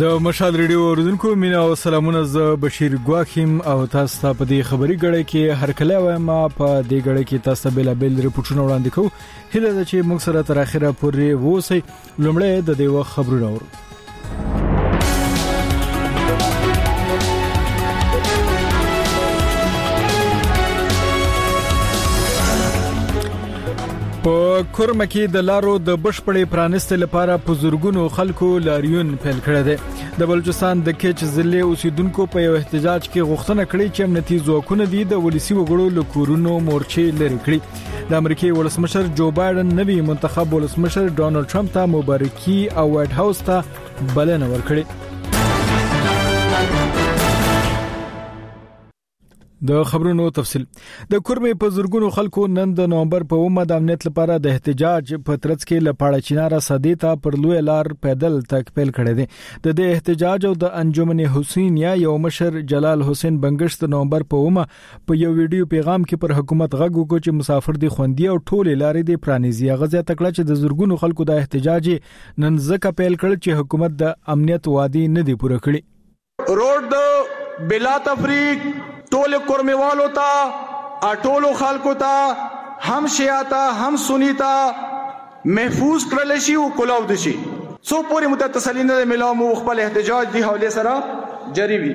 د مشال ریډیو اوریدونکو مینا او سلامونه ز بشیر ګواخیم او تاسو ته په دې خبري غړې کې هر کله وایم په دې غړې کې تاسو بل ریپورتونه وړاندې کوو هله د چې موږ سره تر اخره پورې ووسی لومړی د دې وخت خبرونه اورو په کورمه کې د لارو د بشپړې پرانست لپاره په زورګونو خلکو لاریون پیل کړی دی د بلوچستان د کچ ضلع اوسیدونکو په یو احتجاج کې غوښتنه کړې چې امنیتي ځواکونه د ولسی وګړو له کورونو مورچې لري کړي د امریکای ولسمشر جو بایدن نوی منتخب ولسمشر ډونالد ټرمپ ته مبارکي او وایټ هاوس ته بلنه ورکړه د خبرونو تفصیل د کورمې په زورګونو خلکو نن د نومبر په 1 د امنیت لپاره د احتجاج په ترڅ کې لپاره چیناره صدیتا پر لوی لار پیدل تک پیل کړی دی د دې احتجاج او د انجمن حسین یا یو مشر جلال حسین بنگش د نومبر په 1 په یو ویډیو پیغام کې پر حکومت غږ وکړ چې مسافر دي خوندي او ټول لارې دي پرانیزي غزه تکړه چې د زورګونو خلکو د احتجاج نن ځکه پیل کړ چې حکومت د امنیت وادي نه دی پوره کړی روډ بلا تفریق ټول کورمیوالو ته ټولو خلکو ته هم شیعه هم سنی ته محفوظ کړل شي او کلاو دي شي سو پوری متتسلین نه ملاو مو خپل احتجاج دی حواله سره جری وي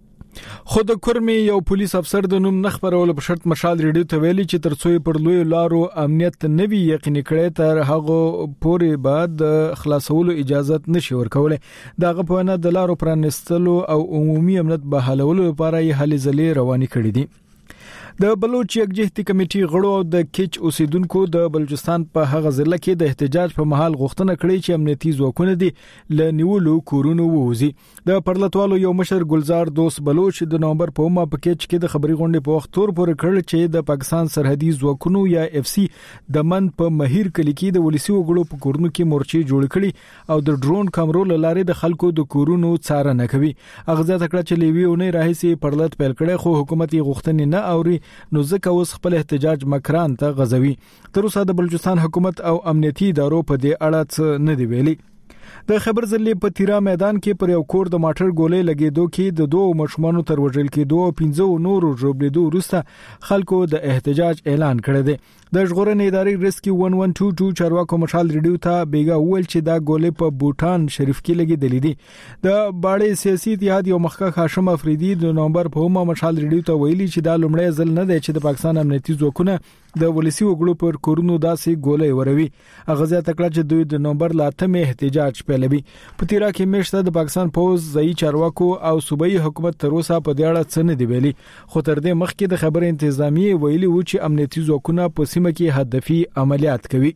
خود کورمي یو پولیس افسر د نوم نخبرول په شرط مشال ریډیو ته ویلي چې ترڅو پر لوی لارو امنیت نوي یقیني کړي تر هغه پوري بعد خلاصولو اجازه نشي ورکول دغه په نه د لارو پرانستلو او عمومي امنیت بحالولو لپاره یې هلي ځلې رواني کړې دي د بلوچ یکجهتي کمیټې غړو او د کچ اوسیدونکو د بلوچستان په هغه ضلع کې د احتجاج په محل غوښتنه کړې چې امنیتي ځواکونه دي ل نیولو کورونو ووزي د پرلطوالو یو مشر ګلزار دوست بلوچ د نومبر په 1 په کچ کې د خبري غونډې په وخت تور پورې کړل چې د پاکستان سرحدي ځواکونو یا اف سی د من په مهیر کلی کې د ولسی وګړو په کورونو کې مورچې جوړ کړي او د ډرون کیمرو لارې د خلکو د کورونو څارنه کوي اغزه تکړه چې لیویونه راهسي پرلط پیل کړي خو حکومت یې غوښتنې نه اوري نو ځکه اوس خپل احتجاج مکران ته غزوي تر اوسه د بلوچستان حکومت او امنیتي ادارو په دې اړه څه نه دی ویلي د خبر ضلع په تیرا میدان کې پر یو کور د ماټر ګولې لګیدو کې د دوه مشمانو تر وژل کېدو او 15 نورو ژوبلیدو وروسته خلکو د احتجاج اعلان کړی دی د ژغورنې ادارې ریسکیو 1122 چارواکو مشال ریډیو ته بیګا ویل چې دا ګولې په بوټان شریف کې لګیدلې دي د باړې سیاسي اتحاد یو مخکښ هاشم افریدي د نومبر په 1 مشال ریډیو ته ویلي چې دا لومړی ځل نه دی چې د پاکستان امنیتي ځواکونه د ولسی وګړو پر کورونو داسې ګولې وروي اغزه تکړه چې دوی د نومبر لاتمه احتجاج پیلوي په تیرا کې مشته د پاکستان پوز ځای چارواکو او صوبایي حکومت تر اوسه په دې اړه څه نه دی ویلي خو تر دې مخکې د خبر انتظامی ویلي و چې امنیتي ځواکونه په سیمه کې هدفي عملیات کوي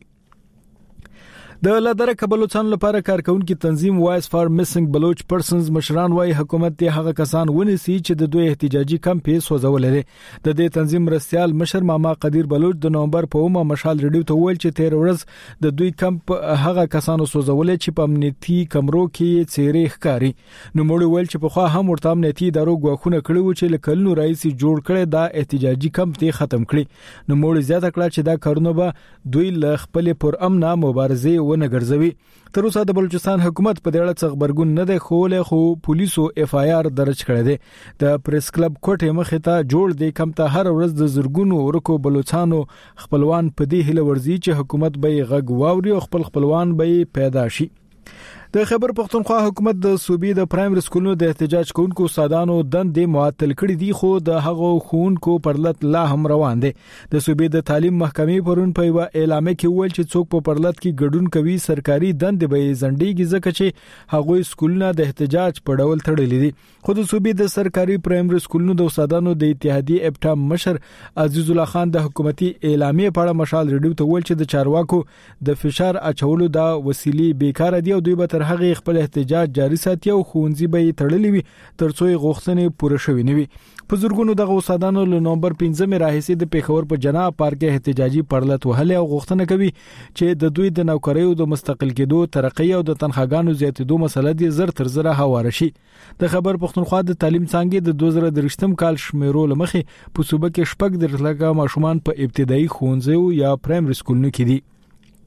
د لادرکه بلوچستان لپاره کارکونکو تنظیم وایس فار میسنګ بلوچ پرسنز مشران وايي حکومت ته هغه کسان ونیسي چې د دوی احتجاجي کمپې سوځول لري د دې تنظیم رسیال مشر ماما قدیر بلوچ د نومبر په 1 مشال ریډیو ته ویل چې 13 ورځ د دوی کمپ هغه کسانو سوځول چې په امنیتي کمرو کې چیرې ښکاری نو موږ ویل چې په خوا هم ورته امنیتي ادارو غواخونه کړي و چې لکلنو رئیس جوړ کړي دا احتجاجي کمپ ته ختم کړي نو موږ زیاته کړه چې دا کارونه به دوی ل خپل پر امن مبارزه ونه ګرځوي تر اوسه د بلوچستان حکومت په دې اړه څه خبرګون نه دی خو پولیسو اف آی آر درج کړی دی د پریس کلب کوټه مخې ته جوړ دی کم ته هر ورځ د زرګونو ورکو بلوچستانو خپلوان په دې هله ورزي چې حکومت به غږ واوري او خپلوان به پیدا شي د خیبر پختونخوا حکومت د صوبې د پرایمري سکولونو د احتجاج کوونکو استادانو دندې معطل کړې دي خو د هغو خونکو پرلط لا هم روان دي د صوبې د تعلیم محکمې پرون په یو اعلامیه کې ویل چې څوک په پرلط کې ګډون کوي سرکاري دندې به ځنډيږي ځکه چې هغوی سکولونه د احتجاج په ډول تړلې دي خو د صوبې د سرکاري پرایمري سکولونو د استادانو د اتحادیې اپټا مشر عزیز الله خان د حکومتي اعلامیه په اړه مشال ریډیو ته ویل چې د چارواکو د فشار اچولو د وسیلې بیکاره دي او دوی به تر هغه خپل احتجاج جاري ساتي او خونځي به تړلې وي ترڅو غوښتنې پوره شوي نه وي په زورګونو د استادانو له نومبر 15 راهیسې د پیښور په جناب پارک احتجاجي پرلط وهله او غوښتنه کوي چې د دوی د نوکریو د مستقل کېدو ترقی او د تنخواګانو زیاتېدو مسله دي زر تر زر هواره شي د خبر پختونخوا د تعلیم څنګه د 2023 کال شمیرو لمخې په صوبه کې شپږ درلګه ماشومان په ابتدایي ښوونځیو یا پرایمري سکولونو کې دي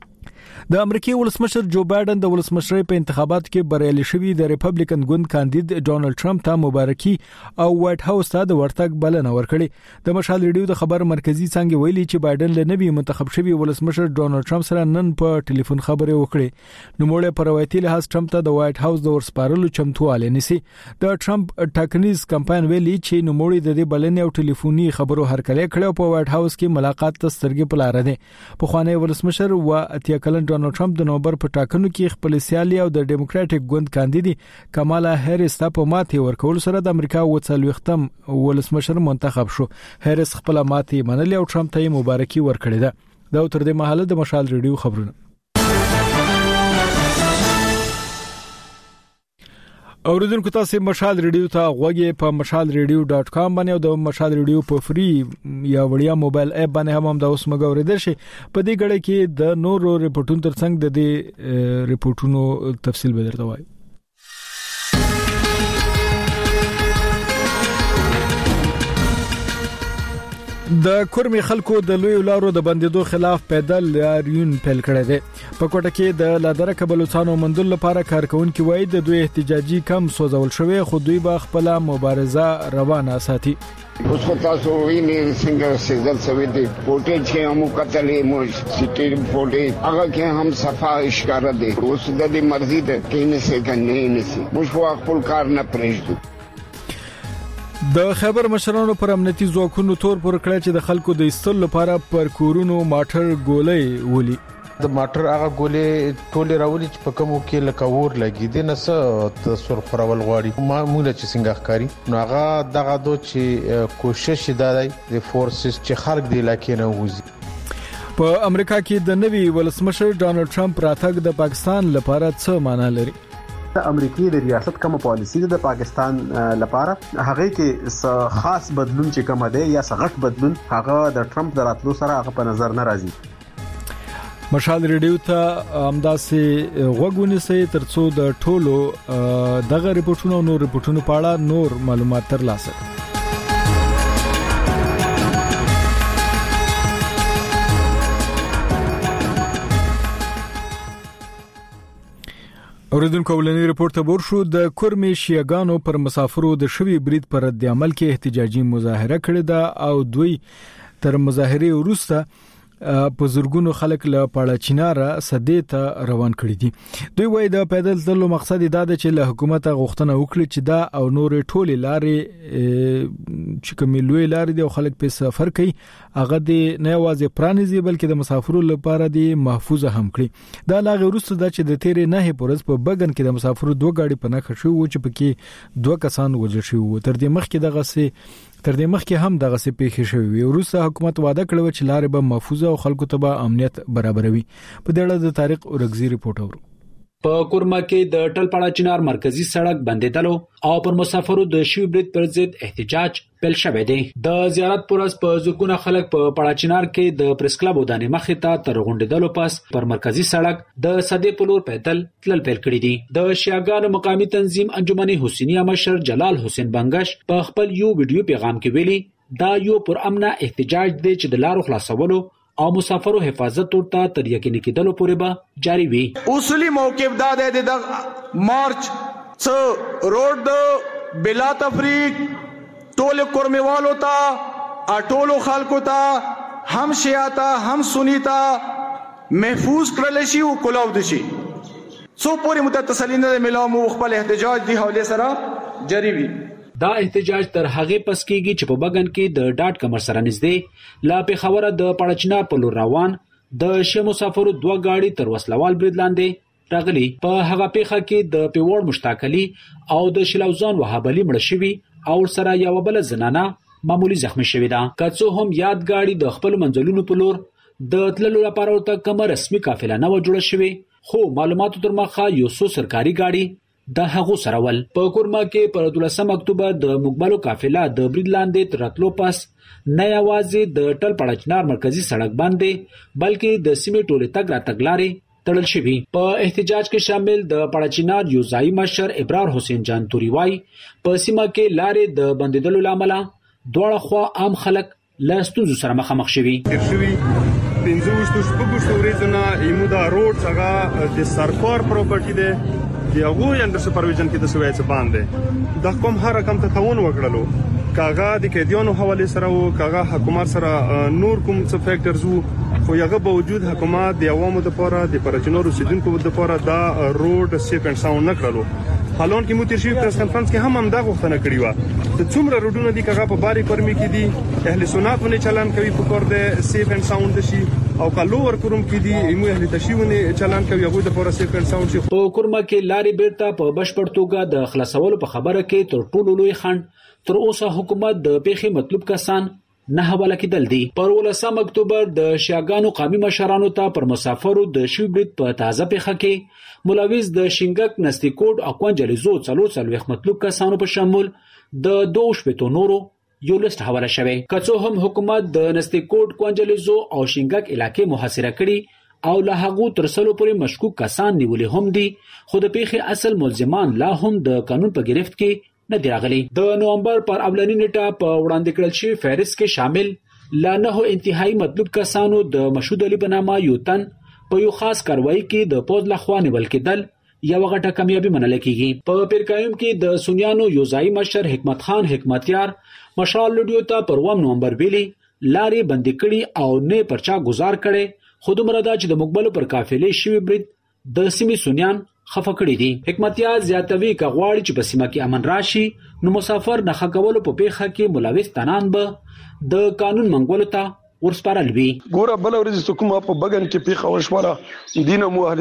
د امریکای ولسمشر جو بایدن د ولسمشرۍ په انتخاباتو کې بریالي شوی د ریپبلیکن ګوند کاندید ډونالد ټرمپ ته مبارکي او وایټ هاوس ته د ورتګ بلنه ورکړه. د مشال ریډیو د خبر مرکزی څنګه ویلي چې بایدن له نوي منتخب شوی ولسمشر ډونالد ټرمپ سره نن په ټلیفون خبرې وکړې. نو موږ په روایتي لحاظ ټرمپ ته د وایټ هاوس د ورسپارلو چمتواله نیسي. د ټرمپ ټاکنیز کمپاین ویلي چې نو موږ د دې بلنې او ټلیفوني خبرو هرکلی کړو په وایټ هاوس کې ملاقات ته سترګې په لار ده. په خوانی ولسمشر و اتیا کلن ډونالد ټرمپ د نومبر په ټاکنو کې خپل سیالي او د ډیموکراټک ګوند کاندیدي کمالا هریس ته په ماتې ورکول سره د امریکا وڅلوختم ولسمشر منتخب شو. هریس خپل ماتې منلې او ټرمپ ته مبارکي ورکړه ده. دا تر دې مهاله د مشال ریډیو خبرونه. اوریدونکو تاسو مشال ریډیو ته غوږی په mashalradio.com باندې او د مشال ریډیو په فری یا وړیا موبایل اپ باندې هم دا اوس مګورې درشي. په دې غړې کې د نورو ریپورتونو ترڅنګ د دې ریپورتونو تفصیل به درته وایي. د کورمي خلکو د لوی لارو د بندیدو خلاف پیدل لاریون پیل کړی دی. په کوټه کې د لادرکه بلوچستان مندل لپاره کارکونکو وایي د دوی احتجاجي کم سوځول شوی خو دوی به خپل مبارزه روانه ساتي. اوس په تاسو ویني څنګه سیدل سوي دي پورټیج کې هم کتلې مو سټی پورټیج هغه کې هم صفا اشاره دي. اوس د دې مرزي ده کې نه څه کنه نه سي موږ خپل کار نه پرېږدو. د خیبر مشرانو پر امنیتي ځواکونو تور پر کړی چې د خلکو د ایستلو لپاره پر کورونو ماټر ګولۍ ولي. د ماټر هغه ګولې ټوله راولي چې په کومو کې لکور لګي دي نه څه تصور خورول غواړي معموله چې څنګه ښکاری نو هغه دغه دو چې کوشش دی د فورسز چې خلک دی لکه نه وځي. په امریکا کې د نوي ولسمشر ډونالد ټرمپ راتګ د پاکستان لپاره څه معنی لري؟ د امریکای د ریاست کوم پالیسی د پاکستان لپاره هغه کې خاص بدلون چې کوم دی یا غټ بدلون هغه د ټرمپ دراتلو سره هغه په نظر نه راځي. مشال ریډیو ته امداسې غوګونی سي ترڅو د ټولو دغه ریپورتونو نور ریپورتونو په اړه نور معلومات ترلاسه کړئ. اوریدونکو ولنی ریپورت ته ورشو. د کورمي شیعاګانو پر مسافرو د شوی برید پر رد عمل کې احتجاجي مظاهره کړې ده او دوی تر مظاهره وروسته په زورګونو خلک له پاړه چیناره سدې ته روان کړي دي. دوی وایي د پیدل تللو مقصد دا دی چې له حکومت غوښتنه وکړي چې دا او نور ټولې لارې چې کومې لوی لارې دي او خلک په سفر کوي هغه د نه یوازې پرانیزي بلکې د مسافرو لپاره د محفوظه هم کړي. دا لاغه وروسته د چې د تیرې نه پورز په بګن کې د مسافرو دوه گاډي په نخښه شو چې پکې دوه کسان وژل شوی. تر دې مخکې هم دغه څه پیښې شوې. وروسته حکومت وعده کړو چې لارې به محفوظه او خلکو ته به امنیت برابروي. په دې اړه د طارق اورګزی ریپورت اورو. په کورما کې د ټلپاړه چنار مرکزی سړک بندیدلو او پر مسافرو د شوی برید پر ضد احتجاج پیل شوه دی. د زیارت پرز په زګونه خلک په پاړه چنار کې د پریس کلب ودانې مخې ته تر غونډېدلو پس پر مرکزی سړک د صدې په لور پیدل تلل پیل کړی دي. د شیعاګانو مقامی تنظیم انجمن حسینیه مشر جلال حسین بنگش په خپل یو ویډیو پیغام کې ویلي دا یو پر امنه احتجاج دی چې د لارو خلاصولو او مسافرو حفاظت ورته تر یقیني کېدلو پورې به جاری وي. اصلي موقف دا دی د مارچ څو روډ د بلا تفریق ټول کورمیوالو ته ټولو خلکو ته هم شیعه هم سنی ته محفوظ کړل شي او کلاو دي شي. څو پورې متتسلین نه ملاو مو خپل احتجاج دی حواله سره جاری وي. دا احتجاج تر هغه پس کېږي چې په بګن کې د ډاټ کمر سره نږدې لا په خبره د پړچنا په لور روان د شه مسافرو دوه گاډي تر وسلوال برید لاندې راغلي. په هغه پیخه کې د پیوړ مشتاقلی او د شلوزان وهابلی مړ شوی او سره یو بل زنانه معمولی زخمی شوی ده. کڅو هم یاد گاډي د خپل منځلونو په لور د تللو لپاره ورته کوم رسمي قافله نه و جوړه شوی خو معلوماتو تر مخه یو څو سرکاري گاډي د هغه سرول. په کورما کې پر 12 اکتوبر د مقبلو قافله د برید لاندې تراتلو پس نه یوازې د ټل پړچنار مرکزی سړک باندې بلکې د سیمې ټوله تګ را تګلارې تړل شوی. په احتجاج کې شامل د پړچنار یوزای مشر ابرار حسین جان توري وای په سیمه کې لارې د بندیدلو لامل دواړه خوا عام خلک له ستونزو سره مخامخ شوي. 15 شپږ ورځې نه ایمودا روډ څنګه د سرکار پراپرټي ده دی هغه انډر سپرویژن کې د سویچ باندې د کوم هر رقم ته تاون وکړلو کاغه د قیدیانو حواله سره او کاغه حکومت سره نور کوم څه فیکټرز وو خو هغه باوجود حکومت د عوامو لپاره د پرچنو رسیدونکو لپاره دا روډ سیف اند ساوند نکړلو حالون کې موږ ترشیف پریس کانفرنس کې هم دا غوښتنه کړې و چې څومره روډونه دي کاغه په باري پرمي کې دي اهل سنت باندې چلان کوي په کور د سیف اند ساوند شي او کلور کوم کې دي مو اهل تشیونه چلان کوي هغه د لپاره سیف اند ساوند شي په کورما کې لارې بیرته په بشپړ توګه د خلاصولو په خبره کې تر ټولو لوی خنډ تر اوسه حکومت د پیښې مطلوب کسان نه حواله کېدل دي. پر 18 اکتوبر د شیاګانو قومي مشرانو ته پر مسافرو د شوبرید په تازه پیښه کې ملوث د شینګک نستیکوډ او کوانجلیزو څلور مطلوب کسانو په شمول د 2 نورو یو لیست حواله شوی. کڅو هم حکومت د نستیکوډ کوانجلیزو او شینګک علاقې محاصره کړي او له هغه تر څلو پورې مشکوک کسان نیولې هم دي خو د پیښې اصل ملزمان لا هم د قانون په گرفت کې نه دی راغلي. د نومبر پر اولنی نیټه په وړاندې کړل شوی فهرست کې شامل لا نه انتهایی مطلوب کسانو د مشهود علي بنامه یو تن په یو خاص کاروایی کې د پوز لخوا نیول کېدل یو غټه کامیابی منل کېږي. په پیرکایم کې د سنیانو یوزای مشر حکمت خان حکمتیار مشال لډیو ته پر 1 نومبر ویلي لارې بند کړي او نه پرچا گزار کړي خود مردا چې د مقبل پر قافلې شوی برید د سیمې سنیان خفه کړی دي. حکمتیار زیاتوي کغواړي چې په سیمه کې امن راشي نو مسافر نه خکولو په پیخه کې ملوث تنان به د قانون منګولو ته ورسپارل وي. ګوره بل ورځ حکومت په بغن کې پیخه وشوره دینه مو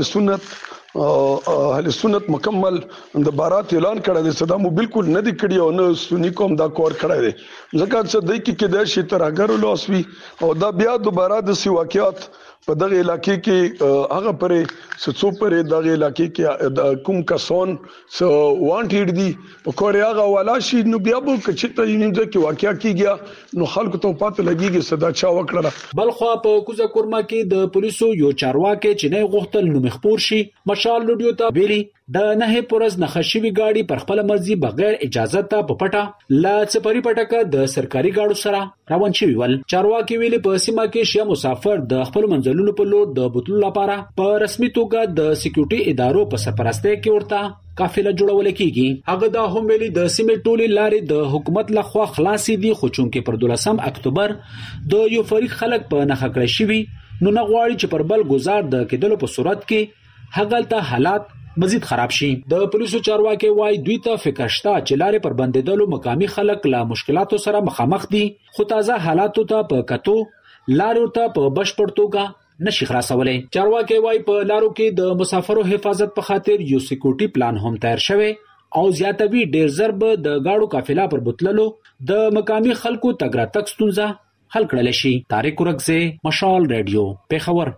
اهل سنت مکمل د بارات اعلان کړی دی صدا مو بالکل نه دی کړی او نه سنی کوم دا کور کړی دی ځکه چې دای کې د شي ترګر لوسوي او دا بیا دوباره د سی واقعیت په دغه علاقې کې هغه پرې سڅو پرې دغه علاقې کې کوم کسان وانټډ دي په کوریا غوالا شي نو بیا به کچته یې کې واقعیا کیږي نو خلکو ته پاتې لګيږي صدا چا وکړه. بلخوا په کوزه کورما کې د پولیسو یو چارواکي چې نه غوښتل نو مخبور شي مشال لډیو ته ویلي د نه پورز نخښوي گاډي پر خپل مرزي بغیر اجازه ته په پټه لا سپری پټکه د سرکاري گاډو سره روان شوی ول. چارواکي ویلي په سیمه کې شیا مسافر د خپل منځلونو په لور د بوتلو لپاره په رسمي توګه د سکیورټي ادارو په سرپرستی کې ورته قافله جوړول کیږي. هغه دا هم ویلي د سیمې ټولي لارې د حکومت لخوا خلاصې دي خو چونکې پر 12 اکتوبر د یو فریق خلک په نخښ کړی شوی نو نه غواړي چې پر بل گزار د کېدلو په صورت کې هغلته حالات مزید خراب شي. د پولیسو چارواکي وایي دوی ته فکر شته چې لارې پر بندیدلو مقامی خلک له مشکلاتو سره مخامخ دي خو تازه حالاتو ته په کتو لارو ته په بشپړ توګه نشي خلاصولای. چارواکي وایي په لارو کې د مسافرو حفاظت په خاطر یو سکیورټي پلان هم تیار شوی او زیاتوي ډیر ضرب د گاډو قافله پر بوتللو د مقامی خلکو تګ راتګ ستونزه حل کړل شي. طارق ورغزه مشال رادیو پیښور.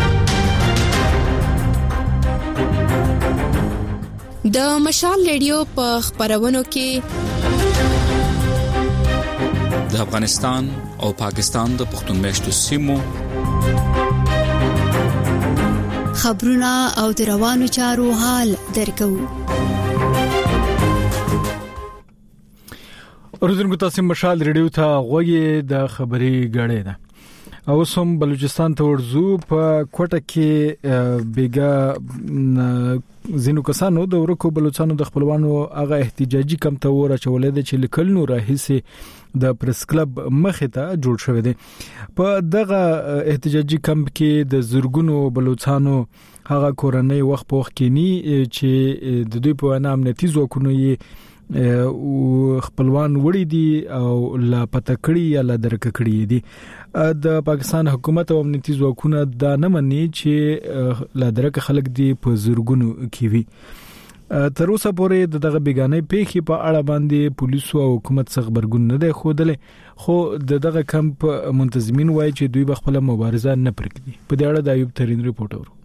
د مشال ریډیو په خبرونو کې د افغانستان او پاکستان د پښتون میشتو سیمو خبرونه او د روانو چارو حال درکو. اوریدونکو تاسو مشال ریډیو ته غوږی د خبري غړې ده او سم بلوچستان ته ورزو په کوټه کې بیګا زینو کسانو د ورکو بلوچستانو د خپلوانو هغه احتجاجي کم ته ور چولې د چې لکل نو راهسي د پریس کلب مخه ته جوړ شوی دی. په دغه احتجاجي کم کې د زورګونو بلوچستانو هغه کورنۍ وخت په وخت کې ني چې د دوی په نام امنیتي ځواکونو یې خپلوان وړي دي او لا پتکړی یا لا درککړی دي. د پاکستان حکومت او امنیتي ځواکونه دا نه مني چې لا درک خلک دي په زورګونو کې وي. تر اوسه پورې دغه بیگانې پیښې په اړه باندې پولیسو او حکومت څخه خبرګون نه دی خوده خو دغه کمپ منتظمین وایي چې دوی خپل مبارزه نه پرېږدي. په دې اړه د ایوب ترين ریپورت اورو.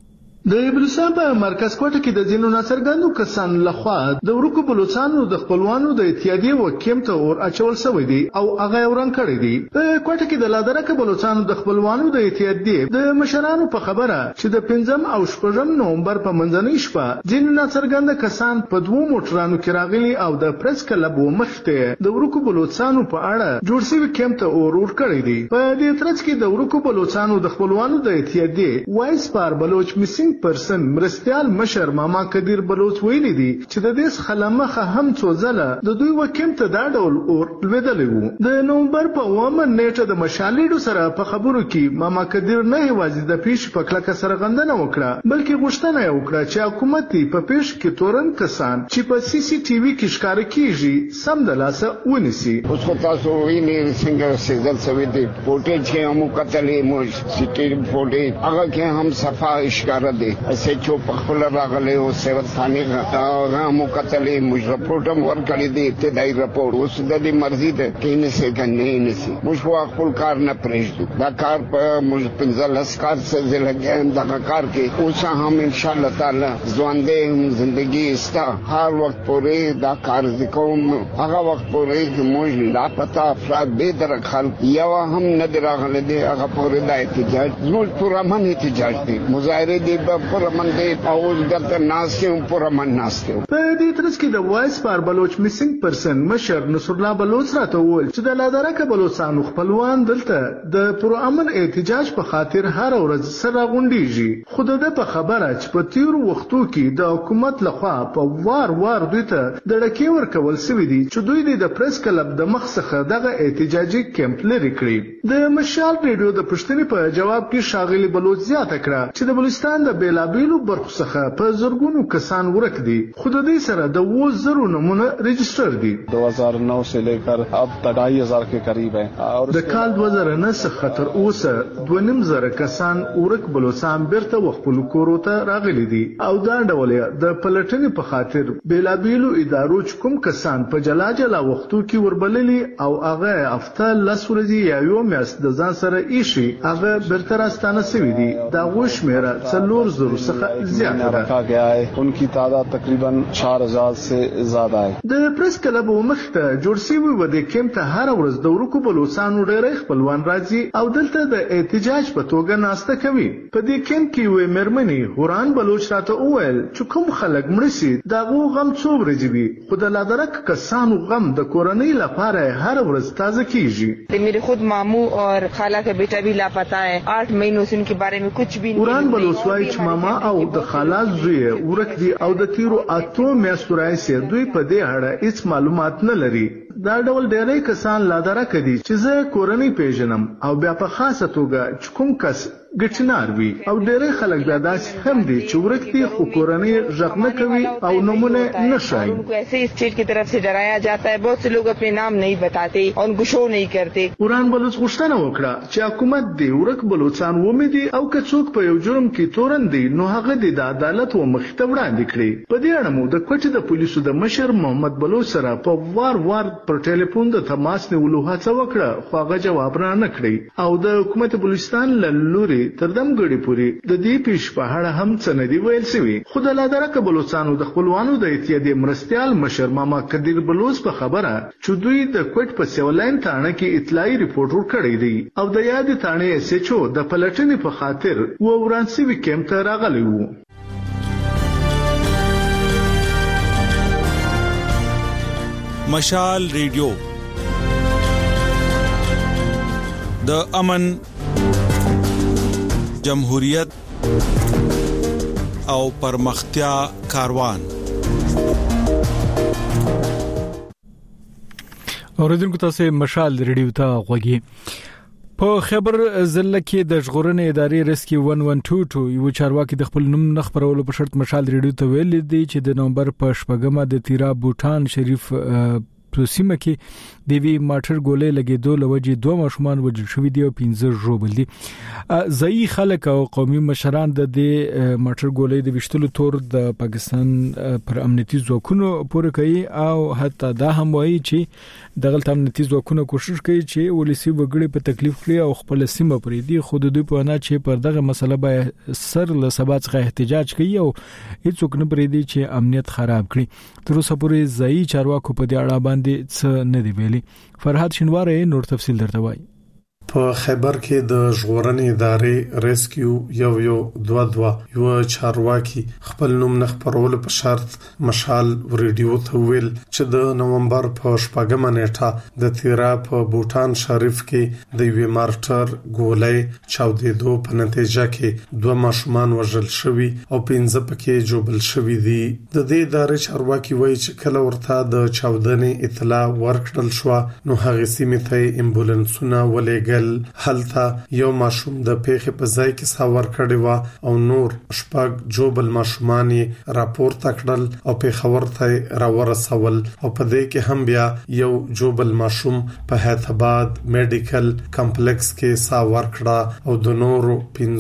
د بلوچستان په مرکز کوټه کې د ځینو ناڅرګندو کسانو لخوا د ورکو بلوچستانو د خپلوانو د اتحادیې وکیم ته اور اچول شوی دی او هغه وران کړی دی. په کوټه کې د لادرکه بلوچستانو د خپلوانو د اتحادیې د مشرانو په خبره چې د 5 او 6 نومبر په منځنۍ شپه ځینو ناڅرګند کسان په 2 موټرانو کې راغلي او د پریس کلب مخته د ورکو بلوچستانو په اړه جوړ شوی کیم ته اور کړی دی. په دې ترڅ کې د ورکو بلوچستانو د خپلوانو د اتحادیې وایس پار بلوچ میسنګ پرسن مرستيال مشر ماما کدیر بلوچ ویلي دي چې د دې خلمخه هم څو ځله د دوی وکیم ته دا ډول اور لویدلی وو. د نومبر په 1 نیټه د مشالېډو سره په خبرو کې ماما کدیر نه یوازې د پیش په کلکه سرغندنه وکړه بلکې غوښتنه یې وکړه چې حکومت په پیش کې تورن کسان چې په سی سی ټي وي کې ښکار کیږي سم د لاسه ونیسي. اوس خو تاسو وینئ څنګه سیدل سوي دي فوټیج کې هم کتلې مو سټي فوټیج هغه کې هم صفا ښکار دي اسه چې په خپل راغلي او سیوت ثاني هغه مو کتلې مو رپورټ ورکړی دی ابتدایي رپورټ اوس د دې مرزي ده کې نه څه کنه نه سي مو خپل کار نه پرېږدو دا کار په مو 15 کار څه لګیم دا کار کې اوس هم ان شاء الله تعالی ژوندې زندگی استا هر وخت پورې دا کار کوم هغه وخت پورې مو لا پتا افراد به در خلک یو هم نه دراغله دی هغه پورې د احتجاج زموږ پرامن احتجاج دی مظاهره دی په پرامن دی او دلته ناس کې پرامن ناس کې. په دې ترڅ کې د وایس پار بلوچ میسنګ پرسن مشر نصر الله بلوچ راته وویل چې د لادرکه بلوچستانو خپلوان دلته د پرامن احتجاج په خاطر هر ورځ سره غونډيږي. خو د په خبره چې په تیر وختو کې د حکومت لخوا په وار دوی ته د ډکې ورکول شوی دي چې دوی د پریس کلب د مخ څخه دغه احتجاجي کیمپ لري کړی. د مشال ریډیو د پښتني په جواب کې شاغلي بلوچ زیاته کړه چې د بلوچستان د بیلابیلو برخو څخه په زرګونو کسان ورک دي خو د دې سره د 20,000 نمونه رجسٹر دي. 2009 से लेकर अब तक 2,500 के करीब है और د کال 2009 څخه تر اوسه 2,500 کسان ورک بلوچستان بیرته خپل کورو ته راغلي دي او دا ډول د پلټنې په خاطر بیلابیلو ادارو کوم کسان په جلا وختو کې وربللي او هغه هفته لس ورځې یا یو میاشت د ځان سره ایشي هغه بیرته راستانه شوي دي. دا غوښمره 4,000 څخه زیاته رکھا گیا ہے उनकी तादाद तकरीबन 4,000 से ज्यादा है. د پریس کلب مخته جوړ شوی و د کیمپ ته هر ورځ د ورکو بلوچستانو ډېر خپلوان راځي او دلته د احتجاج په توګه ناسته کوي. په دې کیمپ کې وې مرمنې هوران بلوچ راته وویل چې کوم خلک مړ شي دا غم څو ورځې وي خو د لادرک کسانو غم د کورنۍ لپاره هر ورځ تازه کیږي. मेरे खुद मामू और खाला का बेटा भी लापता है 8 महीनों से उनके बारे में कुछ भी هوران بلوچ وايي چې ماما او د خالا زوی ورک دي او د تیرو 8 میاشتو راځي دوی په دې اړه هیڅ معلومات نه لري. دا ډول ډېری کسان لادرکه دي چې زه کورنۍ پیژنم او بیا په خاصه توګه چې کوم کس ګټنار وي او ډېری خلک بیا داسې هم دي چې ورک دي خو کورنۍ غږ نه کوي او نمونه نه شایي. उनको ऐसे स्टेट की तरफ से डराया जाता है बहुत से लोग अपने नाम नहीं बताते और उनको शो नहीं करते. هوران بلوچ غوښتنه وکړه چې حکومت دې ورک بلوچستان ومدي او که څوک په یو جرم کې تورن دي نو هغه د عدالت و مخ ته وړاندې کړي. په دې اړه مو د کوټې د پولیسو د مشر محمد بلوچ سره په وار پر ټلیفون د تماس نیولو هڅه وکړه خو هغه جواب نه کړی او د حکومت بلوچستان لوري تر دمګړي پوري د دې پیش په اړه هم څه نه دی ویل شوی. خو د لادرکه بلوچستانو د خپلوانو د اتحادیې مرستيال مشر ماما کدیر بلوچ په خبره چې دوی د کوټ په سیولاین تانه کې اطلاعي ریپورت ورکړی دی او د یاد تانه اس ایچ او د پلټنې په خاطر ورانسي وکیم ته راغلی وو. مشال ریډیو د امن جمهوریت او پرمختیا کاروان. اوریدونکو تاسو مشال ریډیو ته غوږی. په خبر ضلع کې د ژغورنې ادارې ریسکي 1122 یو چارواکي د خپل نوم نه خبرولو په شرط مشال ریډیو ته ویل دي چې د نومبر په 8 د تیرا بوټان شریف په سیمه کې د وی ماټر ګولې لګیدو لوجې 2 ماشومان وژل شوی دي او 15 ژوبل دي. ځایي خلک او قومي مشران د ماټر ګولې د وشتلو تور د پاکستان پر امنیتي ځواکونو پورې کوي او حتی دا هم وایي چې دغه امنیتي ځواکونو کوشش کوي چې ولسی وګړي په تکلیف کړي او خپل سیمه پرې دي. خو د دوی په انا چې پر دغه مسله به سر له سبا څخه احتجاج کوي او هیڅوک نه پرې دي چې امنیت خراب کړي. تر اوسه پورې ځایي چارواکو په دې اړه باندې څه نه دی ویلي. فرهاد شینواری نور تفصیل درته وایي. په خیبر کې د ژغورنې ادارې ریسکیو یو 22 یو چارواکي خپل نوم نه خبرول په شرط مشال ریډیو ته ویل چې د نومبر په 4 نیټه د تیرا په بوتان شریف کې د وی مارټر ګولې چاودېدو په نتیجه کې 2 ماشومان وژل شوي او 15 پکې جوبل شوي دي. د دې ادارې چارواکي وایي چې کله ورته د چاودنې اطلاع ورکړل شو نو هغه سیمه ته امبولانسونه ولېږل. هلته یو ماشوم د پیښې په ځای کې ساور کړی و او نور شپږ جوبل ماشومان راپور تکړل او په خبر ته راورسول او په دې کې هم بیا یو جوبل ماشوم په حیدرآباد میډیکل کمپلیکس کې ساور کړه او د نورو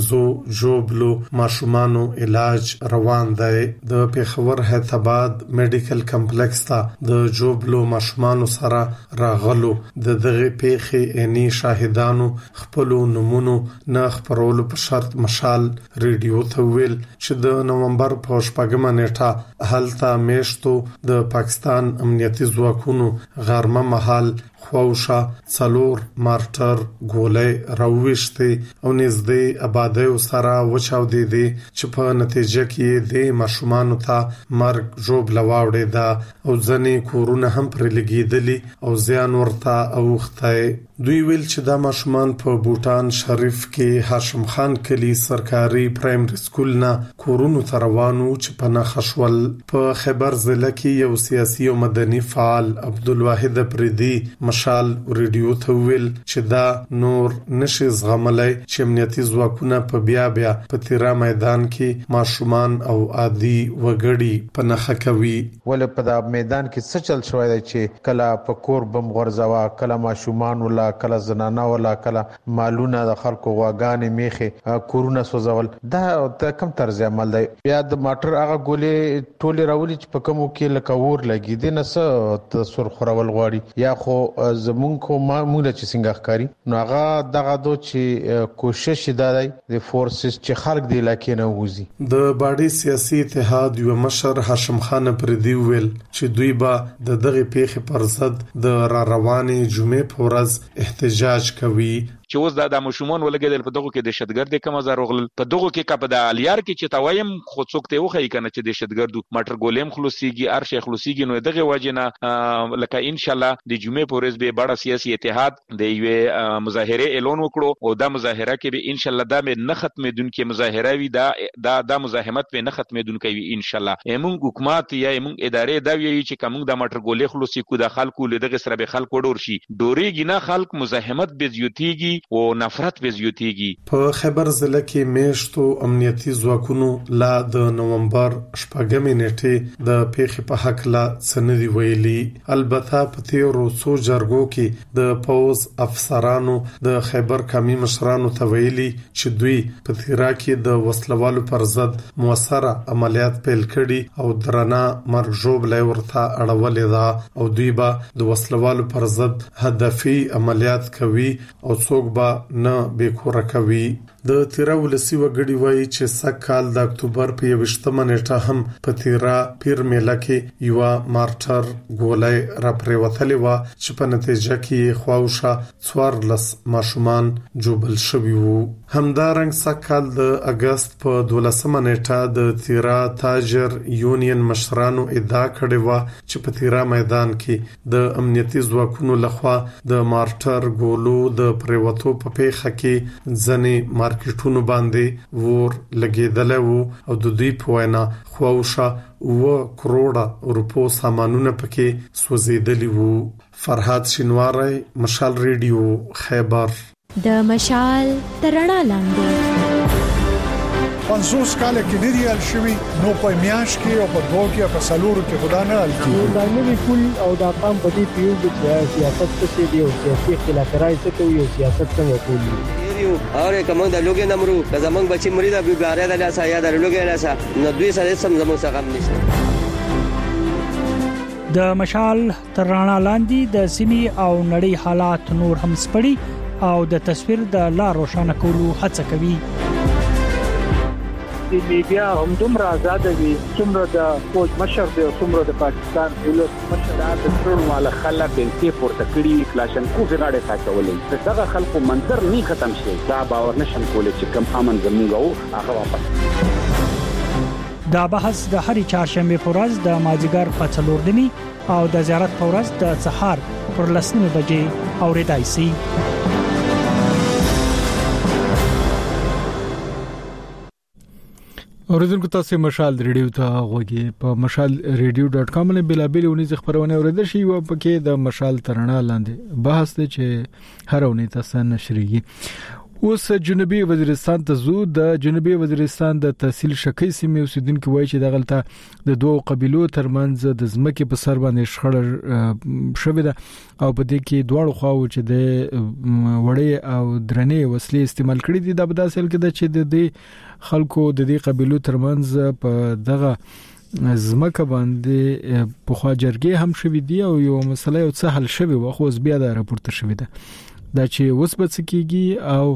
15 جوبلو ماشومانو علاج روان دی. د پیښور حیدرآباد میډیکل کمپلیکس ته د جوبلو ماشومانو سره راغلو د دغه پیښې اني شاهدان خپل نمونه نه خبرولو په شرط مشال ریډیو ته ویل چې د نومبر په 4 نیټه هلته میشتو د پاکستان امنیتي ځواکونو غرمه محل خوښه څلور مارټر ګولې راوښتي او نږدې آبادی سره وچاودې دي چې په نتیجه کې د ماشومانو ته مرګ جوړ لواوړې ده او ځنې کورونه هم پر لګیدلي او زیان ورته اوخته. دوی ویل چې دا ماشومان په بوتان شریف کې هاشم خان کلی سرکاري پرایمري سکول نه کورونو ته روانو چې په نخښول. په خیبر ضلع کې یو سیاسي او مدني فعال عبدالواحد پردي مشال ریډیو ته ویل چې دا نور نشي زغملای چې امنیتي ځواکونه په بیا په تیرا میدان کې ماشومان او عادي وګړي په نخښه کوي. ول په دا میدان کې څه چل شوی دی چې کله په کور بم غورځوا کله ماشومان ولا کله زنانه ولا کله مالونه د خلکو واګانې میخه کورونه سوځول. دا کم طرز عمل دی. بیا د ماټر هغه ګولې ټوله راولي چې په کومو کې لکه ور لګي دي نه څه سر خورول غواړي یا خو زمونږ کو معموله چې څنګه ښکاری نو هغه دغه دو چې کوشش دی د فورسز چې خلک دی لکه نه وځي. د باډي سیاسي اتحاد یو مشر هاشم خان پردي ویل چې دوی به د دغه پیښې پر ضد د روانې جمعې په ورځ احتجاج کوي. چې اوس د مشمون ولګیدل په دغه کې د شتګرد کوم زار وغل په دغه کې کپ د الیار کې چې توایم خو څوک ته وخی کنه چې د شتګردو ماټر ګولیم خلاصيږي ارشه خلاصيږي نو دغه وجنه لکه ان شاء الله د جمعې پورز به بڑا سیاسي اتحاد د یو مظاهره اعلان وکړو او دا مظاهره کې به ان شاء الله دا نه ختمېدونکې مظاهره وي دا مزاحمت به نه ختمېدونکې وي ان شاء الله. موږ حکومت یا موږ ادارې دا وی چې کوم د ماټر ګولې خلاصي کو د خلکو له دغه سره به خلکو ډور شي ډوريږي نه خلک مزاحمت به زیاتیږي او نفرت به زیاتیږي. په خیبر ضلع کې میشتو امنیتي ځواکونو لا د نومبر 4 نیټه د پیښې په حق لا سندي ویلي. البته په تیرو څو جرګو کې د پوز افسرانو د خیبر کمی مشرانو ته ویلي چې دوی په تیرا کې د وسلوالو پر ضد موثره عملیات پیل کړي او درنه مرګ جوړ لای ورته اړولې ده او دوی به د وسلوالو پر ضد هدفي عملیات کوي او څوک به نه بیکوره کوي. د تیرا ولسی وګړي وایي چې سکهال د اکتوبر په 28 نیټه هم په تیرا پیر میله کې یو مارټر ګولې را پریوتلې و چې په نتیجه کې خواوشه 14 ماشومان جوبل شوي وو. همدارنګ سکهال د اگست په 12 نیټه د تیرا تاجر یونین مشرانو ادعا کړې و چې په تیرا میدان کې د امنیتي ځواکونو لخوا د مارټر ګولو د پریوتو په پیښه کې ځنې مارکیټونو باندې ور لګیدل وو او د دوی په وینا خواوشه 1 کروڑه روپو سامانونه پکې سوځیدلی وو. فرهاد شینواری مشال ریډیو خیبر. د مشال ترڼا لاندې 50 کال کې ندي حل شوی نو په میاش کې او په دوه کې په سالورو کې خدا نه حل کیږي دا نوی پول او دا قام په دې پیو چې سیاست څه دی او سیاسي اختلافات څه کوي او سیاست څنګه کوي اور کوم د لوګي نمرو د زمنګ بچي مریدا بیګاره د لاسه یا د لوګي لاسه نو دوی سره سم زموږ څخه هم نشته. د مشال تر رڼا لاندې د سیمې او نړۍ حالات نور هم سپړي او د تصویر د لا روښانه کولو هڅه کوي. د میډیا هم دومره آزاد دي څومره د فوج مشر دی او څومره د پاکستان دولت مشر د ټول مال خلک بنتي پورته کړی کلاشنکو غاړه ساتولې دغه خلکو منظر نه ختم شي دا باور نشم کولای چې کم امن زموږ هغه واپس. دا بحث د هرې چهارشنبه په ورځ د مازیګر په 4:30 او د زیارت په ورځ د سهار پر 10:00 بجې اورېدای شي. اوریدونکو تاسو مشال ریډیو ته غوږی په mashalradio.com باندې بلابل ونیز خبرونه اوریدل شي او پکې د مشال ترنا لاندې بحث دی چې هرونه تاسو نشریږي. اوس جنوبي وزیرستان ته زو د جنوبي وزیرستان د تحصیل شکی سیمې اوسیدونکو وایي چې دغلطه د دوه قبيلو ترمنځ د ځمکې په سر باندې شخړه شوې ده او په دې کې دواړو خواو چې د وړې او درنې وسلې استعمال کړې دي. دا په داسې حال کې ده چې د دې خلکو د دې قبيلو ترمنځ په دغه زمکه باندې په خوا جرګې هم شوې دي او یو مسله یو څه حل شوی و خو بیا دا راپورته شوې ده دا چې اوس به څه کیږي او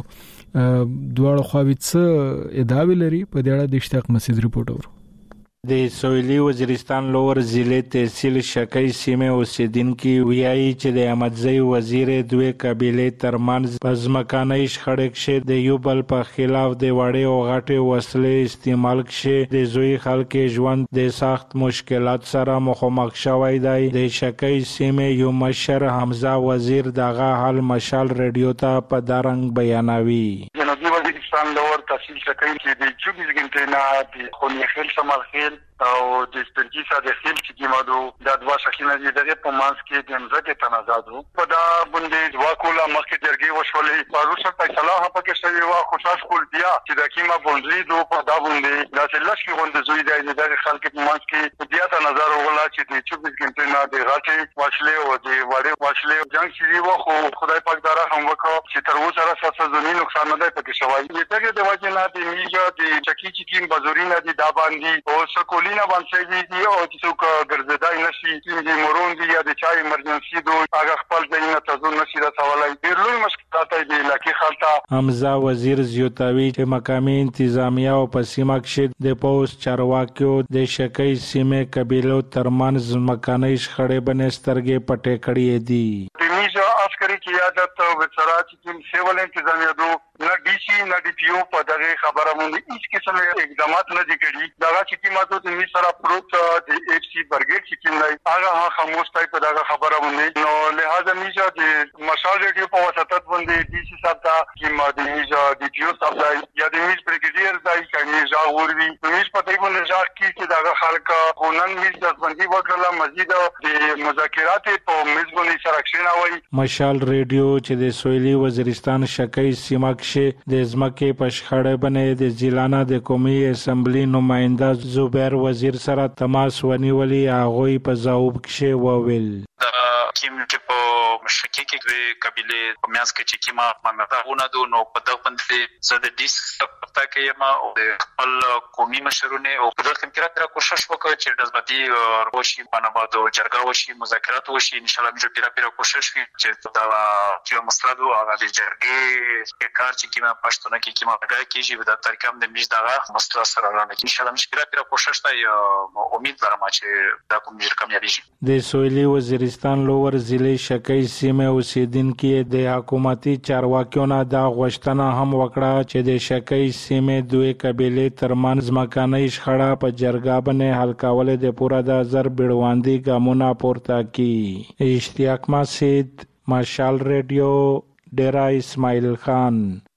دواړو خواوې څه ادعاوې لري په دې اړه د اشتیاق مسعود رپورټ اورو. د سویلي وزیرستان لور ضلع تحصیل شکی سیمه اوسیدونکو ویایي چې د احمدزی وزیر دوه قبیله ترمنځ پزمکانه شخړه کې د یو بل په خلاف د وړې او غټې وسلې استعمال کې د زوی خلک ژوند د سخت مشکلات سره مخامخ شوی دی. د شکی سیمه یو مشر حمزه وزیر دغه حال مشال رادیو ته په دارنګ بیانوي. جنوبي وزیرستان لور تحصیل شکی کې د 24 غنټې نه د خونی خیل شمال خیل او د سپرګي ساده خیل چې کیمادو د دوا شکینه دي دغه په مانس کې د ځکه تنازعو په دا باندې واکولا مخکې درګي وشولې پروسه فیصله هپکه شوی وا خوشاش کول بیا چې د کیما بونډلی دو په دا باندې د لښ کې غونډه زوی دی د خلک په مانس کې بیا تنازع وغلا چې د 24 غنټې نه د غاټي واشلې او د وړې واشلې جنگ چې وو خو خدای پاک دره هم وکړ چې تر اوسه سره زمين نقصان نه دی پکې شوی. دغه د وجه نه د میجا د چکی چې کیم بازورینه دي دا باندې او سکولینا باندې دي او چې څوک ګرځیدای نشي چې مورون دي یا د چای ایمرجنسي دوی هغه خپل ځینې تاسو نشي رسولای. ډیر لوی مشکلات دي لکه خلطه. حمزه وزیر زیوتاوی چې مقامی انتظامیه او پسیمه کې د پوس چارواکیو د شکی سیمه قبیلو ترمنځ مکانې شخړې بنسترګې پټې کړې دي. میجا عسکري قیادت وزارت چې سیول انتظامیه دو نه ډي سي نه ډي پی او په دغه خبره باندې هیڅ قسم اقدامات نه دي کړی. دا چې کیماتو د می سره پروت د اف سي برګیټ چې کیمای هغه خاموش تای په دغه خبره باندې نو لہذا میجا د مشال ریډیو په واسطه باندې ډي سي صاحب دا کیما د میجا ډي پی او صاحب یا د میج برګیډیر دای کړي ژغوري میج په دې باندې ځکه چې دغه خلک قانون میج د باندې وکړه مزید د مذاکرات په میز باندې سره کښینه وای. مشال ریډیو چې د سویلي وزیرستان شکی سیمه کې د ځمکې په شخړه باندې د ځلانه د قومي اسمبلی نماینده زبیر وزیر سره تماس ونیولې هغه په ځواب کې وویل کیم چې په شکی کې د قبيله په میاس کې چې کیما ممتاونه دو نو په دغه باندې زه د دیس پتا کې ما او د خپل قومي مشرونه او په دغه کې را کوشش وکړ چې د ځبدي روشي باندې باندې جرګه وشي مذاکرات وشي ان شاء الله موږ پیرا کوشش وکړو چې دا چې مسله هغه د جرګې کار چې کیما پښتون کې کیما راګه کیږي د طریقام د میز دغه مسله سره راځي ان شاء الله موږ پیرا کوشش ته امید لرم چې دا کوم کامیابی شي. د سویلي وزیرستان لور ضلع شکی سیمه اوسیدونکو د حکومتي چارواکیو نه دا غوښتنه هم وکړه چې د شکی سیمه دوه قبیله ترمنځ مکانې شخړه په جرګه باندې حل کول د پوره د زر بیړواندي ګامونه پورته کړي. اشتیاق مسعود مشال ریډیو ډیرا اسماعیل خان.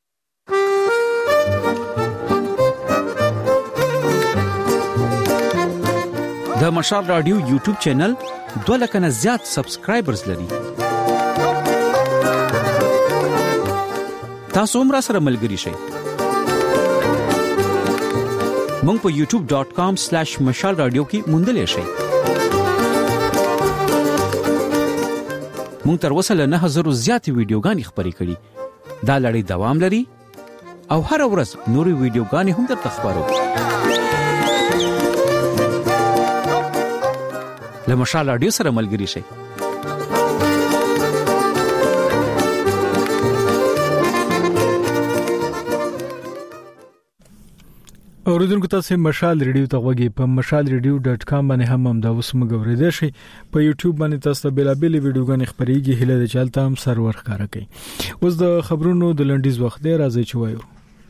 د مشال رادیو یوټیوب چینل 2 لک نه زیات سبسکرایبرز لري. تاسو هم را سره ملګری شئ. مونږ په youtube.com/مشال رادیو کې موندلی شئ. مونږ تر اوسه له 9000 زیاتې ویډیوګانې خپرې کړي. دا لړۍ دوام لري او هر ورځ نورې ویډیوګانې هم درته خپرو. له مشال رادیو سره ملګري شئ. اوریدونکو تاسو مشال ریډیو ته غوږی په mashalradio.com باندې هم دا اوس موږ ورېدې شي. په یوټیوب باندې تاسو بیلابېل ویډیوګانې خپرېږي. هله د چالت هم سرور ښکارا کوي. اوس د خبرونو د لنډیز وخت دی، راځي چې وایو.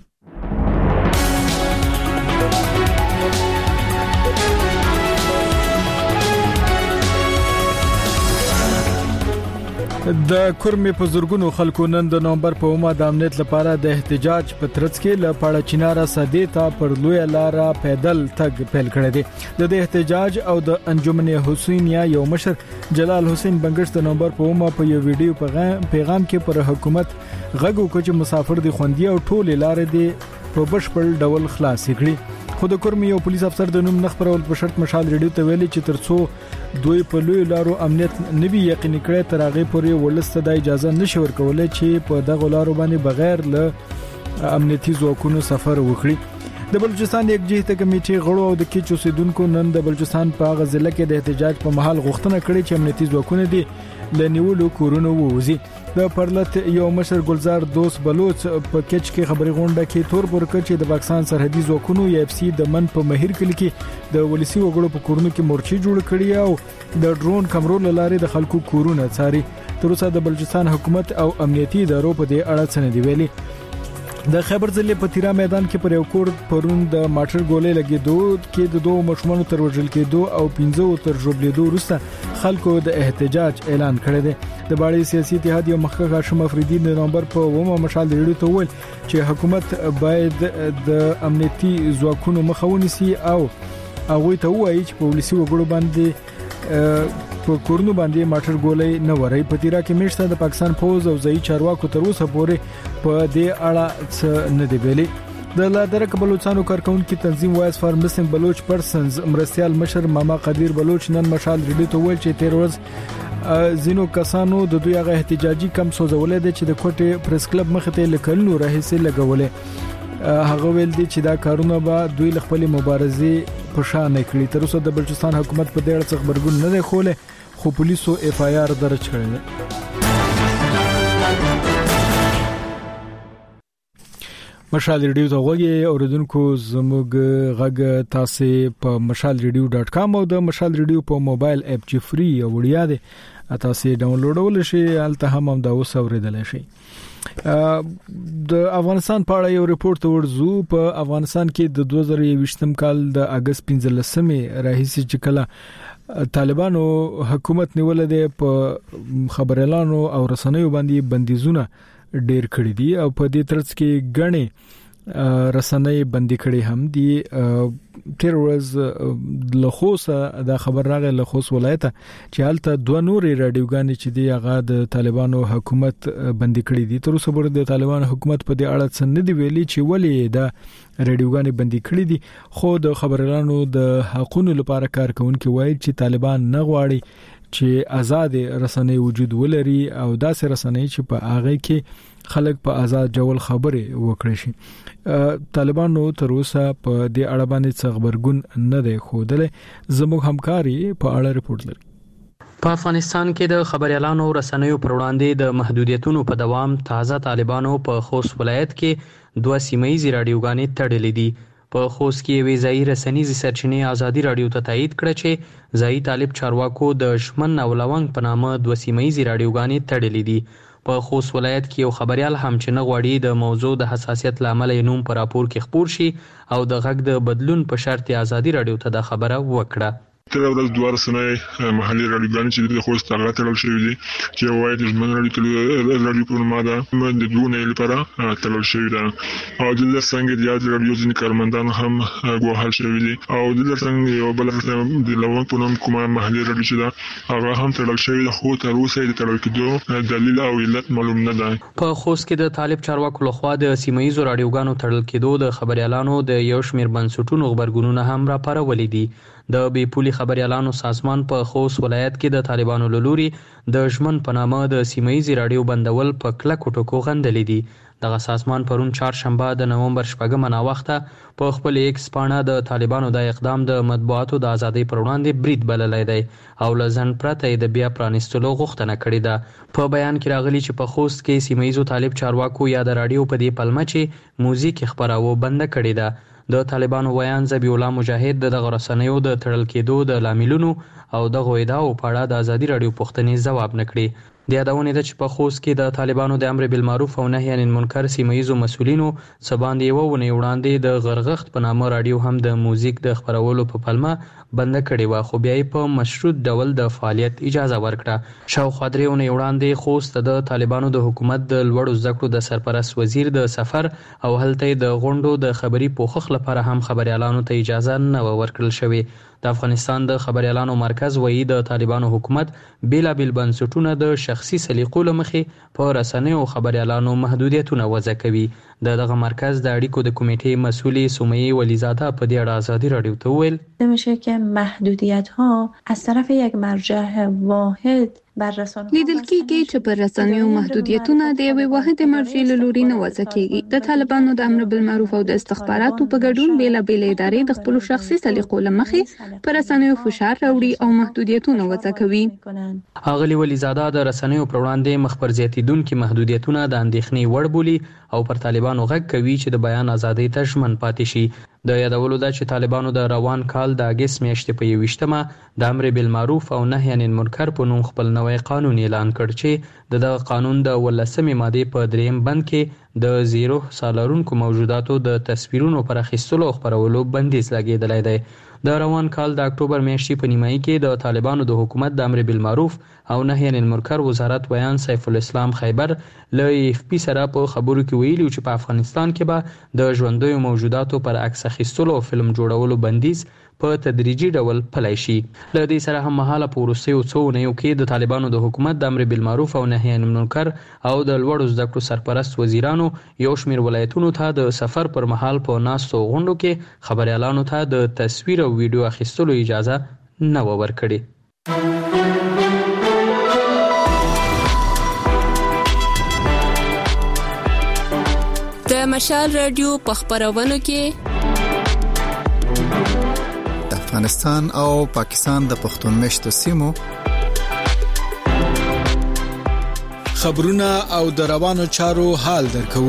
د کورمې په زورګونو خلکو نن د نومبر په اومه د امنیت لپاره د احتجاج په ترڅ کې له پاړه چیناره سدې ته پر لوی لاره پیدل تګ پیل کړی دی. د احتجاج او د انجمن حسینیه یو مشر جلال حسین بنگش د نومبر په اومه په یو ویډیو پیغام کې پر حکومت غږ وکړ چې مسافر دي خوندي او ټول لارې دي په بشپړ ډول خلاص کړي. خو د کورمې یو پولیس افسر د نوم نخبرول په شرط مشال ریډیو ته ویلي چې ترڅو دوی په لوی لارو امنیت نوي یقیني کړي تر هغه پورې ولسته د اجازه نشي ورکولای چې په دغه لارو باندې بغیر له امنیتي ځواکونو سفر وکړي. د بلوچستان یک جهته کمیټې غړو او د کیچو سیدونکو نن د بلوچستان په غزله کې د احتجاج په محل غوښتنه کړې چې امنیتي ځواکونه دي لنیولو کورونو ووزي. د پرلط یو مشر ګلزار دوست بلوچ په کچ کې خبري غونډه کې تور پورکړ چې د پاکستان سرحدي ځواکونو یا اف سي د من په مهیر کلی کې د ولسی وګړو په کورونو کې مورچې جوړ کړي او د ډرون کمرو لارې د خلکو کورونه څاري. تر اوسه د بلوچستان حکومت او امنیتي ادارو په دې اړه څه نه دی ویلي. د خیبر ضلع په تیرا میدان کې پر یو کور پرون د ماټر ګولې لګېدو کې د دوه مشمنو تر وژل کېدو او 15 تر ژوبلېدو وروسته خلکو د احتجاج اعلان کړی دی. د باړې سیاسي اتحاد یو مخکښ هاشم افریدي د نومبر په 9 مشال ریډیو ته وویل چې حکومت باید د امنیتي ځواکونو مخه ونیسي او هغه ته وایي چې په ولسی وګړو باندې په کورونو باندې ماټر ګولې نه ورای. په تیرا کې مشته د پاکستان فوز او ځای چارواکو تر اوسه پورې په دې اړه څه نه دی ویلي. د لادرک بلوچستانو کارکونکو تنظیم وایس فار مسنګ بلوچ پرسنز مرستيال مشر ماما قدیر بلوچ نن مشال ریډیو ته ویل چې تیر ورځ زینو کسانو د دوی هغه احتجاجي کم سوزولې د چې د کوټه پریس کلب مخ ته لکلنو راهسه لګولې. هغه ویل دي چې دا کارونه به دوی خپل مبارزه په شان کړی. تر اوسه د بلوچستان حکومت په دې اړه څه خبرګون نه دی خوله، خو پولیسو اف آی آر درج کړی دی. مشال ریډیو ته غوږی اوریدونکو زموږ غږ تاسو په mashalradio.com او د مشال ریډیو په موبایل اپ چې فری او وړیا دی تاسو ډاونلوډول شي الته هم دا اوس اوریدل شي. د افغانستان په اړه یو ریپورت ورزو. په افغانستان کې د 2020م کال د اگست 15مې راهیسې چې کله طالبانو حکومت نیول دی په خبريالانو او رسنیو باندې بندیزونه ډیر کړی دي او په دې ترڅ کې غنې رسنۍ بندي کړي هم دي. تیر ورځ لخوسه د خبر راغی لخوس ولایت چې حالت دوه نورې رادیوګانې چې دی هغه د طالبانو حکومت بندي کړي دي. تر اوسه پورې د طالبانو حکومت په دې اړه څه نه دی ویلي چې ولې دا رادیوګانې بندي کړي دي. خو د خبريالانو د حقوقو لپاره کار کوونکي وایي چې طالبان نه غواړي چې آزاد رسنۍ وجود ولري او داسې رسنۍ چې په هغه کې خلک په آزاد ډول خبرې وکړي شي. طالبانو تر اوسه په دې اړه باندې څه خبرګون نه دی خوده. زموږ همکاري په اړه ریپورت لري. په افغانستان کې د خبريالانو رسنیو پر وړاندې د محدودیتونو په دوام تازه طالبانو په خوست ولایت کې 2 سیمایي رادیوګانې تړلې دي. په خوست کې وی ځای رسنیزي سرچینې ازادي رادیو ته تایید کړ چې ځای طالب چارواکو د شمن او لونګ په نامه 2 سیمایي رادیوګانې تړلې دي. په خوست ولایت کې یو خبريال هم چې نه غواړي د موضوع د حساسیت لامل یې نوم پر راپور کې خبر شي او د غږ د بدلون په شرط ازادي رادیو ته د خبره وکړه. تر ورځ دوه رسنۍ محلي رادیوګانې چې د خوست هغه تړل شوی دي چې وایي د ژمن رادیو پروګرام دا د دوه لپاره تړل شوی ده او د څنګه د یاد رادیو ځینې کارمندان هم ګواښل شوی دي او د څنګه یو بل د لوون په نوم کومه محلي رادیو چې دا هغه هم تړل شوی ده خو تر اوسه د تړل کېدو دلیل او علت معلوم نه ده. په خوست کې د طالب چارواکو لخوا د سیمایي رادیوګانو تړل کېدو د خبريالانو د یو شمېر بنسټونو خبرګونونه هم راپارولې دي. د بې پولي خبريالانو سازمان په خوست ولایت کې د طالبانو لوري د ژمن په نامه د سیمایي رادیو بندول په کلکو ټکو غندلې دي. دغه سازمان پرون چهارشنبه د نومبر 8 ناوخته په خپل ایکس پاڼه د طالبانو د اقدام د مطبوعاتو د ازادۍ پر وړاندې برید بللی دی او لزن پرته د بیا پرانستلو غوښتنه کړې ده. په بیان کې راغلي چې په خوست کې سیمایي طالب چارواکو یا د رادیو په دې پلمه چې موزیک خبراو بند کړی ده. د طالبانو ویان ذبیح الله مجاهد د دغه رسنیو د تړل کېدو د لاملونو او دغه ادعاو په اړه د ازادي رادیو پوښتنې ځواب نکړي. د یادونه ده چې په خوست کې د طالبانو د امر بالمعروف او نهي عن المنکر سیمایي مسؤلینو سباندې یو ونې وړاندې د غرغښت په نامه رادیو هم د موزیک د خبرولو په پلمه بند کړی و خو بیا په مشروط ډول د فعالیت اجازه ورکړه. شاوخوا 3 ونې وړاندې خوست د طالبانو د حکومت د لوړو زده کړو د سرپرست وزیر د سفر او هلته د غونډو د خبري پوښښ لپاره هم خبريالانو ته اجازه نه ورکړل شوې. د افغانستان د خبريالانو مرکز وایي د طالبانو حکومت بیلابیل بنسټونه د شخصي سلیقو له مخې په رسنیو خبريالانو محدودیتونه وضع کوي. دغه مرکز د اړیکو د کمیټې مسئولی سمیه ولیزاده په دې اړه ازادي رادیو ته ویل میشه که محدودیت‌ها از طرف یک مرجع واحد لیدل کېږي چې پر رسنیو محدودیتونه د یوې واحدې مرجع له لوري نه وضع کېږي. د طالبانو د امر بالمعروف او د استخباراتو په ګډون بیلابیل ادارې د خپل شخصي سلیقو له مخې پر رسنیو فشار راوړي او محدودیتونه وضع کوي. اغلی ولیزاده د رسنیو پر وړاندې مخبر زیاتیدونکو محدودیتونه د اندېښنې وړ بولي او پر طالبانو غږ کوي چې د بیان ازادۍ ته ژمن پاتې شي. د یادولو ده چې طالبانو د روان کال د اگست میاشتې په 21مه د امر بالمعروف او نهي عن المنکر په نوم خپل نوی قانون اعلان کړ چې دغه قانون د 18مې ماده په 3م بند کې د 0 سالارونکو موجوداتو د تصویرونو پر اخیستلو او خپرولو بندیز لګیدلی دی. د روان کال د اکتوبر میاشتې په نیمایي کې د طالبانو د حکومت د امر بالمعروف او نهي عن المنکر وزارت ویان سیف الاسلام خیبر له اف پی سره په خبرو کې ویلي چې په افغانستان کې به د ژوندیو موجوداتو پر عکس اخیستلو او فلم جوړولو بندیز په تدریجي ډول پلی شي. له دې سره هم مهاله په وروستیو څو اونیو کې د طالبانو د حکومت د امر بالمعروف او نهي عن المنکر او د لوړو زده کړو سرپرست وزیرانو یو شمېر ولایتونو ته د سفر پر مهال په ناستو غونډو کې خبريالانو ته د تصویر او ویډیو اخیستلو اجازه نه ورکړي. د مشال رادیو په خبرونو کې افغانستان او پاکستان د پښتون مشتو سیمو خبرونه او د روانو چارو حال درکو.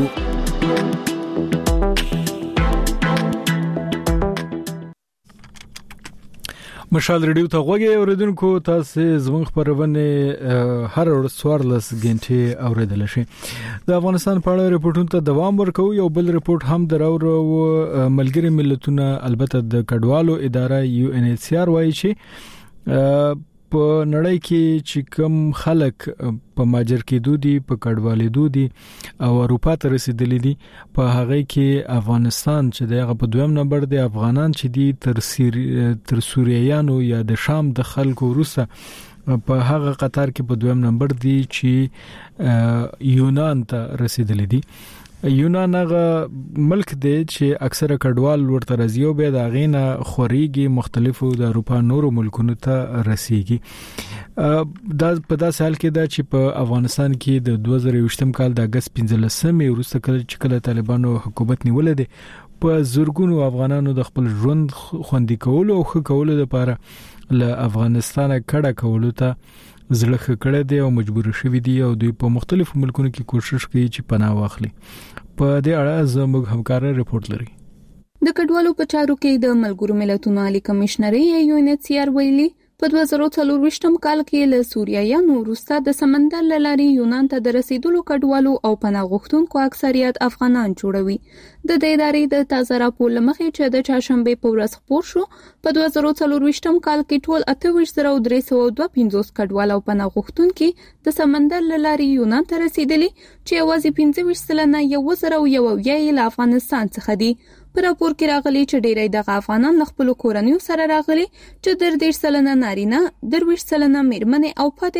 مشال ریډیو ته غوږی اوریدونکو تاسو زموږ خبرونه هر ورځ 14 غنټې اوریدل شي. د افغانستان په اړه ریپورتونو ته دوام ورکو. یو بل ریپورت هم دراوړو ملګری ملتونه البته د کډوالو اداره یو ان ایچ سی آر وايي چې په نړۍ کې چې کوم خلک په ماجر کې دودي په کډوالې دودي او اروپا ته رسیدلي دي په هغه کې افغانستان چې دغه په دویم نمبر دی افغانان چې دي تر سوریایانو یا د شام د خلکو روسه په هغه قطار کې په دویم نمبر دی چې یونان ته رسیدلي دي. یونان هغه ملک دی چې اکثره کډوال ورته راځي او به د غینه خوريږي مختلفو د اروپا نورو ملکونو ته رسیږي. دا په داسې حال کې دا چې په افغانستان کې د 2020 کال د اگست 15 وروسته کله طالبانو حکومت نیولې دي په زورګونو افغانانو د خپل ژوند خوندي کولو او ښه کولو لپاره له افغانستان کډه کولو ته زړه خکړه دي او مجبور شوي دي او دوی په مختلفو ملکونو کې کوشش کوي چې پناه واخلي. په دې اړه زموږ همکار ریپورت لري. د کډوالو په چارو کې د ملګرو ملتونو عالی کمشنري یو ان ایچ سی آر ویلي په 2024 کال کې له سوریایانو وروسته د سمندر لاري یونان ته د رسیدلو کډوالو او پناه غوښتونکو اکثریت افغانان جوړوي. د دې ادارې د تازه راپور لمخې چې د چهارشنبه په ورځ خپور شو په 2024 کال کې ټول 28,352 کډوال او پناه غوښتونکي د سمندر لارې یونان ته رسیدلي چې یوازې 25% یو زره او یو له افغانستان څخه دي. په راپور کې راغلي چې ډېری د افغانان له خپل کورنیو سره راغلي چې 13% نارینه 23% میرمنې او پاتې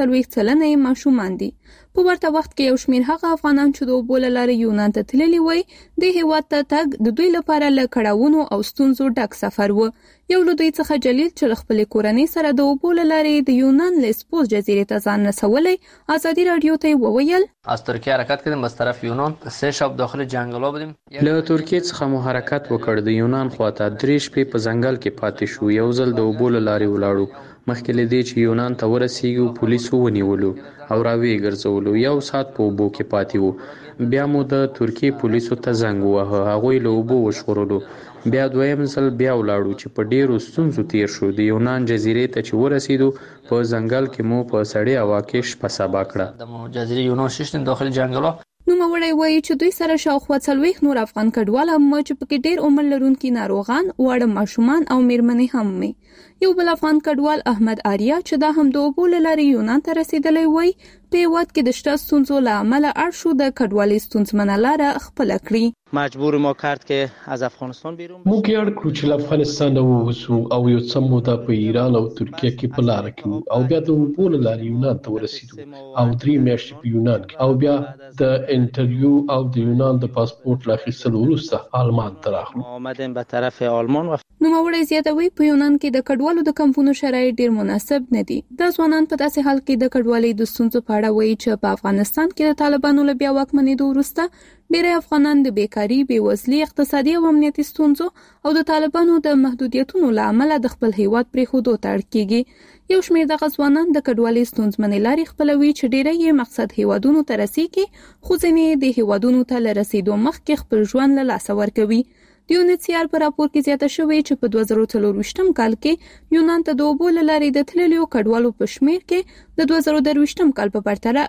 44% ماشومان دي. په ورته وخت کې یو شمېر هغه افغانان چې د اوبو له لارې یونان ته تللي وای د هیواد ته تګ د دوی لپاره له کړاوونو او ستونزو ډک سفر و. یو له دوی څخه جلیل چې خپل کورنۍ سره د اوبو له لارې د یونان لیسبوس جزیرې ته ځان رسولی آزادی رادیو ته وویل از ترکیه حرکت کردیم از طرف یونان 3 شب داخل جنگلا بودیم. له ترکیه څخه مو حرکت وکړ د یونان خواته 3 شپې په ځنګل کې پاتې شو. یو ځل د اوبو له لارې ولاړو مخکې لدی چې یونان ته ورسېږو پولیسو ونیولو او راوی ګرځولو. یو ساعت په اوبو کې پاتې وو. بیا مو د ترکیه پولیسو ته زنګ ووهه هغوی له اوبو وژغورلو. بیا دویم ځل بیا ولاړو چې په ډیرو ستونزو تیر شو. د یونان جزیرې ته چې ورسېدو په ځنګل کې مو په سړې هوا کې شپه سبا کړه. د جزیرې یونان ششتن داخل جنگلا نوموړی وایي چې دوی سره شاوخوا 40 نور افغان کډوال هم چې پکې ډېر عمر لرونکي ناروغان واړه ماشومان او میرمنې هم وي. یو بل افغان کډوال احمد آریا چې دا هم د اوبو له لارې یونان ته رسیدلی وای په هیواد کې د شته ستونزو له امله اړ شو د کډوالۍ ستونزمنه لاره خپله کړي. مجبور ما کرد که از افغانستان بیرون موږ یې اړ کړو چې له افغانستان ووځو او یو څه موده په ایران او ترکیه کې په لاره کې او بیا د اوبو له لارې یونان ته ورسېدو او 3 میاشتې په یونان کې او بیا د انټرویو او د یونان د پاسپورت لا اخیستلو وروسته آلمان ته راغلو. آمدیم به طرف آلمان و نوموړی زیاتوي په یونان کې د کډوالو د کمپونو شرایط ډیر مناسب نه دي. د ځوانان په داسې حال کې د کډوالۍ د ستونزو په اړه وایي چې په افغانستان کې د طالبانو له بیا واکمنېدو وروسته ډېری افغانان د بیکاری، بېوزلۍ، اقتصادي او امنیتي ستونزو او د طالبانو د محدودیتونو له امله د خپل هیواد پرېښودو ته اړ کېږي. یو شمېر دغه ځوانان د کډوالۍ ستونزمنې لارې خپلوي چې ډېری یې مقصد هیوادونو ته رسېږي خو ځینې د هیوادونو ته له رسېدو مخکې خپل ژوند له لاسه ورکوي. د UNHCR په راپور کې زیاته شوې چې په 2024 کال کې یونان ته د اوبو له لارې د تللیو کډوالو په شمېر کې د 2023 کال په پرتله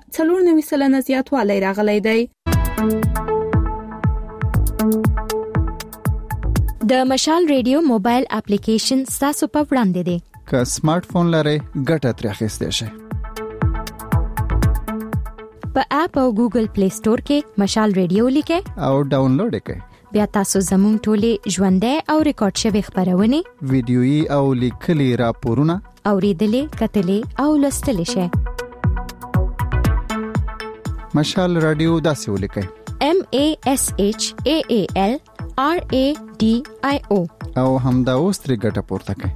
94% زیاتوالی راغلی دی. د مشال ریډیو موبایل اپلیکیشن ستاسو په وړاندې دی. که سمارټ فون لرئ ګټه ترې اخیستی شئ. په اپ او ګوګل پلی سٹور کې مشال ریډیو لیکئ او ډاونلوډ یې کړئ. بیا تاسو زموږ ټولې ژوندۍ او ریکارډ شوی خبرونه ویډیويي او لیکلي راپورونه اوریدلې کتلې او لوستلې شئ. مشال رادیو داسې ولیکئ MASHAAL RADIO او همدا اوس ترې ګټه پورته کړئ.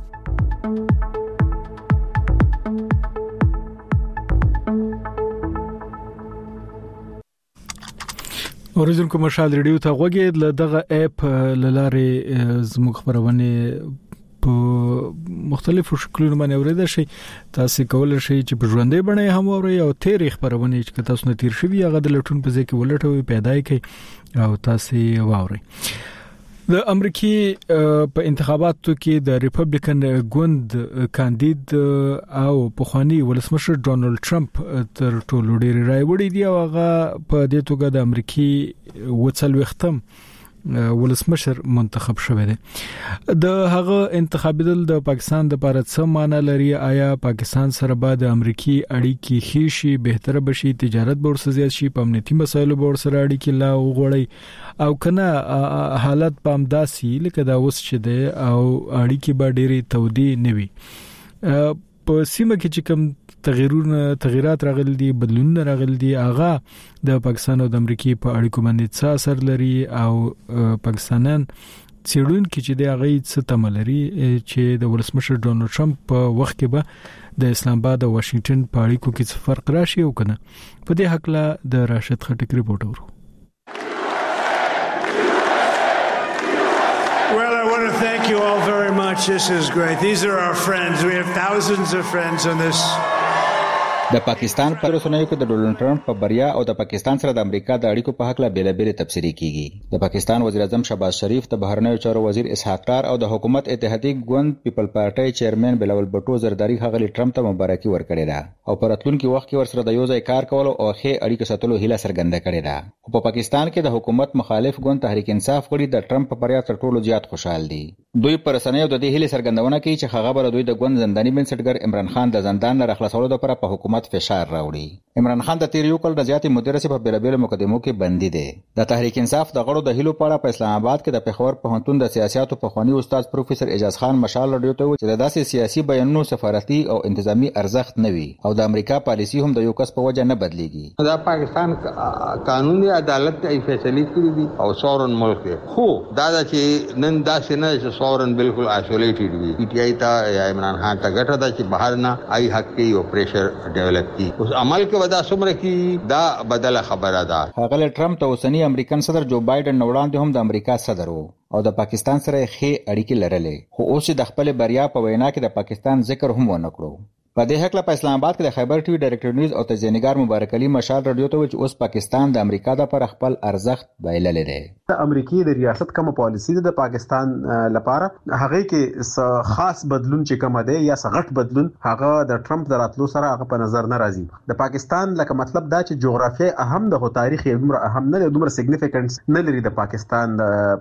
اوریدونکو مشال ریډیو ته غوږی له دغه اپ لاره زموږ خبرونه په مختلفو شکلونو باندې اوریدل شي. تاسو کولای شئ چې په ژوندۍ بڼه هم اورئ او تاریخ خبرونه چې تاسو نه تیر شوی هغه د لټون په ځای کې ولټوي پیدا کړئ او تاسو واورئ. د امریکای په انتخاباتو کې د ریپبلیکن ګوند کاندید او پخوانی ولسمشر ډونالد ټرمپ تر ټولو ډیر رای وړي دی او هغه په دې توګه د امریکای وڅلوختم ولسمشر منتخب شوی دی. د هغه انتخابیدل د پاکستان د لپاره څه معنی لري؟ آیا پاکستان سره به د امریکای اړیکې ښې شي، بهتره بشي، تجارت به ورسره زیات شي، په امنیتي مسایلو به ورسره اړیکې لا وغوړي او کنه حالت په امداسي لکه دا اوس چې دی او اړیکې به ډېری تودې نه وي. په سیمه کې چې کوم تغیرات راغلي دي، بدلونونه راغلي دي، هغه د پاکستان او د امریکای په اړیکو باندې څه اثر لري او پاکستانان څېړونکي چې د هغه څه تملري چې د ولسمشر ډونالد ټرمپ په وخت کې به د اسلام آباد او واشنگټن په اړیکو کې څه فرق راشي او کنه. په دې حق لا د راشد خټک ریپورت ورو. Well, I want to thank you all very much. This is great. These are our friends. We have thousands of friends on this د پاکستان په رسنیو کې د ډونلډ ټرمپ په بریا او د پاکستان سره د امریکا د اړیکو په حق لا بیلابل تفسیری کیږي. د پاکستان وزیر اعظم شهباز شریف، د بهرنیو چارو وزیر اسحاق ډار او د حکومت اتحادیه ګوند پیپل پارټي چیرمن بلاول بټو زرداری هغه ټرمپ ته مبارکي ورکړې ده او په راتلونکي وخت کې ورسره د یو ځای کار کول او ښه اړیکو ساتلو هیله څرګنده کړې ده. په پاکستان کې د حکومت مخالف ګوند تحریک انصاف غړي د ټرمپ په بریا تر ټولو زیات خوشحال دي. دوی پر رسنیو د دې هیله څرګندونه کوي چې هغه بر دوی د ګوند زنداني بنسټګر عمران خان د زندان نه خلاصولو لپاره په حکومت فشار راوړي. عمران خان د تیر یو کال د زیاتې مودې رسې په بیلابیلو مقدمو کې بندي دی. د تحریک انصاف د غړو د هیلو په اړه په اسلام آباد کې د پېښور پوهنتون د سیاستو په خواني استاد پروفیسور اعجاز خان مشال رادیو ته چې داسې سیاسي بیانونو سفارتي او انتظامی ارزښت نه وي او د امریکا پالیسی هم د یو کس په وجه نه بدليږي. دا پاکستان قانوني عدالت ته فیصله کړې دي او سورن ملک دی. خو دا چې نن داسې نه چې سورن بالکل آیسولیټډ وي. پی ټی آی ته یا عمران خان ته ګټه ده چې بهر نه آی حق کې یو پریشر ډیولپ کی. اوس عمل کې ودا سمره کی دا بدله خبره ده. هغه ټرمپ ته اوسنی امریکن صدر جو بایدن وړاندې هم د امریکا صدر وو او د پاکستان سره ښه اړیکې لرلې، خو اوس د خپل بریا په وینا کې د پاکستان ذکر هم ونه کړو. په دې حق له په اسلام آباد کې د خیبر ټي وي ډایرکټر نیوز او تجزیه‌نګار مبارک علي مشال رادیو ته چې اوس پاکستان د امریکا د پر خپل ارزښت بایلل دی. د امریکای د ریاست کوم پالیسی د پاکستان لپاره هغه کې خاص بدلون چې کوم دی یا غټ بدلون هغه د ټرمپ دراتلو سره هغه په نظر نه راځي. د پاکستان لکه مطلب دا چې جغرافیه اهم د تاریخ یې دومره اهم نه دی، دومره سیګنیفیکنس نه لري د پاکستان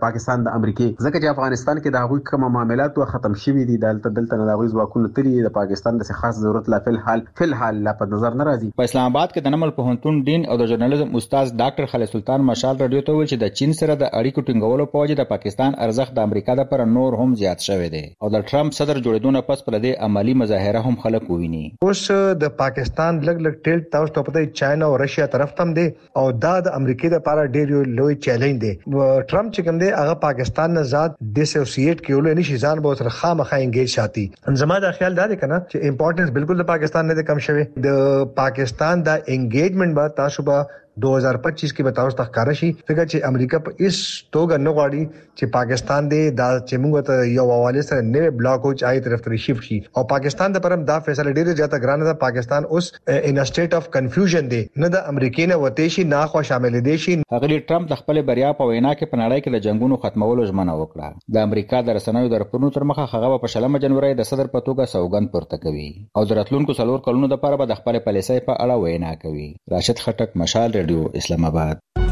د امریکای، ځکه چې افغانستان کې د هغوی کوم معاملات ختم شوي دي. دلته نه د هغوی ځواکونه تلي، د پاکستان د خاص ضرورت لا فلحال لا په نظر نه راځي. په اسلام آباد کې د نمل پوهنتون ډین او د ژورنالیزم استاد ډاکټر خالد سلطان مشال رادیو ته ویل چې د چین سره د اړیکو ټینګولو په وجه د پاکستان ارزښت د امریکا لپاره نور هم زیات شوی دی او د ټرمپ صدر جوړیدو نه پس پر دې عملی مظاهره هم خلک وویني. اوس د پاکستان لګ ټیل تاسو ته پته چاینا او رشیا طرف تم دی او دا د امریکا لپاره ډېر لوی چیلنج دی. ټرمپ چې کوم دی هغه پاکستان نه ذات ډیسوسییټ کېول نه شي، ځان به سره خامخا انګیج ساتي. زما دا خیال دا دی کنه چې امپورټنس بالکل د پاکستان نه کم شوی. د پاکستان دا انګیجمنٹ با تاسو به 2025 کې بتاو ستخکاره شي. فکر چې امریکا په اس توګه نه غواړي چې پاکستان دې دا چې موږ ته یو حواله سره نوې بلاک او چای طرف ته شیفت شي او پاکستان د پرم دا فیصله ډیره زیاته ګرانه ده. پاکستان اوس ان ا سټیټ اف کنفیوژن دی، نه د امریکای نه وته شي نه خو شامل دي شي. هغه ټرمپ د خپل بریا په وینا کې په نړۍ کې د جنگونو ختمولو ژمنه وکړه. د امریکا د رسنیو د رپورټونو تر مخه هغه په 14 جنوري د صدر په توګه سوګند پورته کوي او د راتلونکو 4 کلونو لپاره به د خپل پالیسۍ په اړه وینا کوي. راشد خټک، مشال رادیو، اسلام آباد.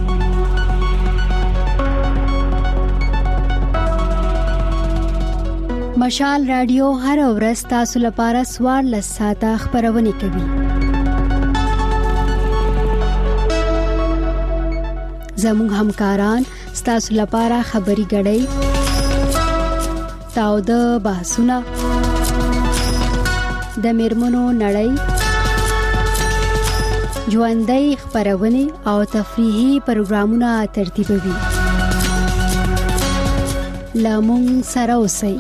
مشال رادیو هر ورځ تاسو لپاره 14 ساعته خبرونه کوي. زموږ همکاران تاسو لپاره خبري غړي تاو د بحثونه د میرمنو نړۍ ژوندۍ خبرونه او تفریحي پروګرامونه ترتیبوي. لامون سره اوسئ.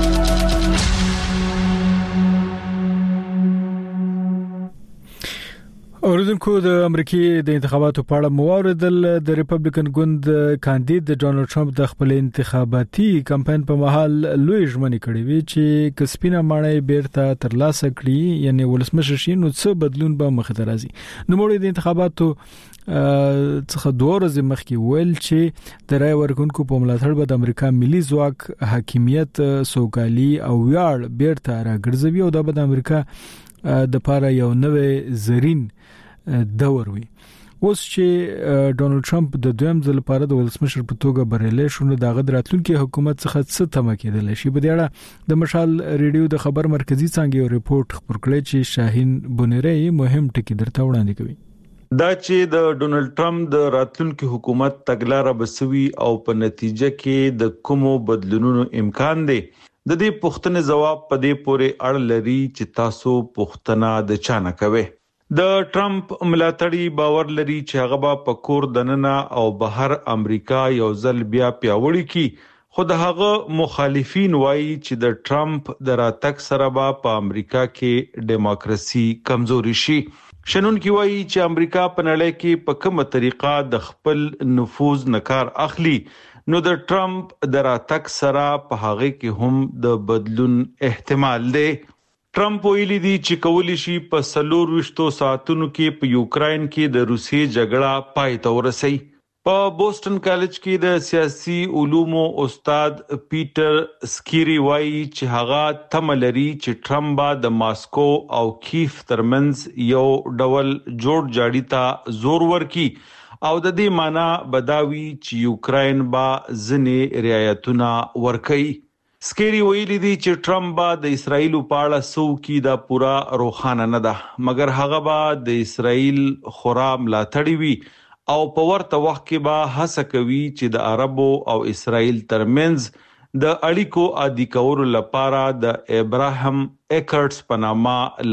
اوریدونکو د امریکای د انتخاباتو په اړه موارد د ریپبلیکن ګوند کاندید د ډونلډ ټرمپ د خپل انتخاباتي کمپاین په مهال لوی ژمنې کړې وي چې کسبینه ماڼۍ بیرته ترلاسه کړي، یعنی ولسمشر شي، نو څه بدلون به مخ ته راځي. نو موږ د انتخاباتو څخه 2 ورځې مخکې ویل چې د رای ورکونکو په ملاتړ به د امریکا ملي ځواک، حاکمیت، سوکالي او ویاړ بیرته راګرځوي او دا به د امریکا د پاره یو نوې زرین دور وي. اوس چې ډونلډ ټرمپ د دویم ځل لپاره د ولسمشر په توګه بریالی شو، نو د راتلونکي حکومت څخه څه تمه کېدل شي؟ په دې اړه د مشال ریډیو د خبر مرکزی څنګه یو ریپورت خبر کړی چې شاهین بونری مهم ټکی درته وړاندې کوي. دا چې د ډونلډ ټرمپ د راتلونکي حکومت تګلارې بسوي او په نتیجه کې د کومو بدلونونو امکان دی، د دې پوښتنې جواب په دې پورې اړه لري چې تاسو پوښتنه د چا نه کوئ. د ټرمپ ملاتړي باور لري چې هغه به په کور دننه او بهر امریکا یو ځل بیا پیاوړی کی، خو د هغه مخالفین وایي چې د ټرمپ د راتګ سره به په امریکا کې دیموکراسي کمزوري شي. شنونکي وایي چې امریکا په نړۍ کې په کومه طریقه د خپل نفوذ نکار اخلي، نو د ټرمپ د راتګ سره په هغه کې هم د بدلون احتمال دی. ټرمپ ویلي دی چې کولی شي په 24 ساعتونو کې په یوکرين کې د روسي جګړه پای ته ورسوي. په بوسټن کالج کې د سیاسي علومو استاد پیټر سکيري وایي چې هغه تملري چې ټرمپ با د ماسکو او کیف ترمنځ یو ډول جوړ جاړی ته زور ورکي او د دې معنی بداوي چې یوکرين با ځنې رعایتونه ورکي. سکيري ویلي دی چې ټرمپ با د اسرایل په اړه سو کې دا پورا روخانه نه ده، مګر هغه با د اسرایل خورا ملاتړي وي او په ورته وخت کې به هڅه کوي چې د عربو او اسرایل ترمنځ د اړیکو عادي کولو لپاره د ابراهیم اکرټس په نامه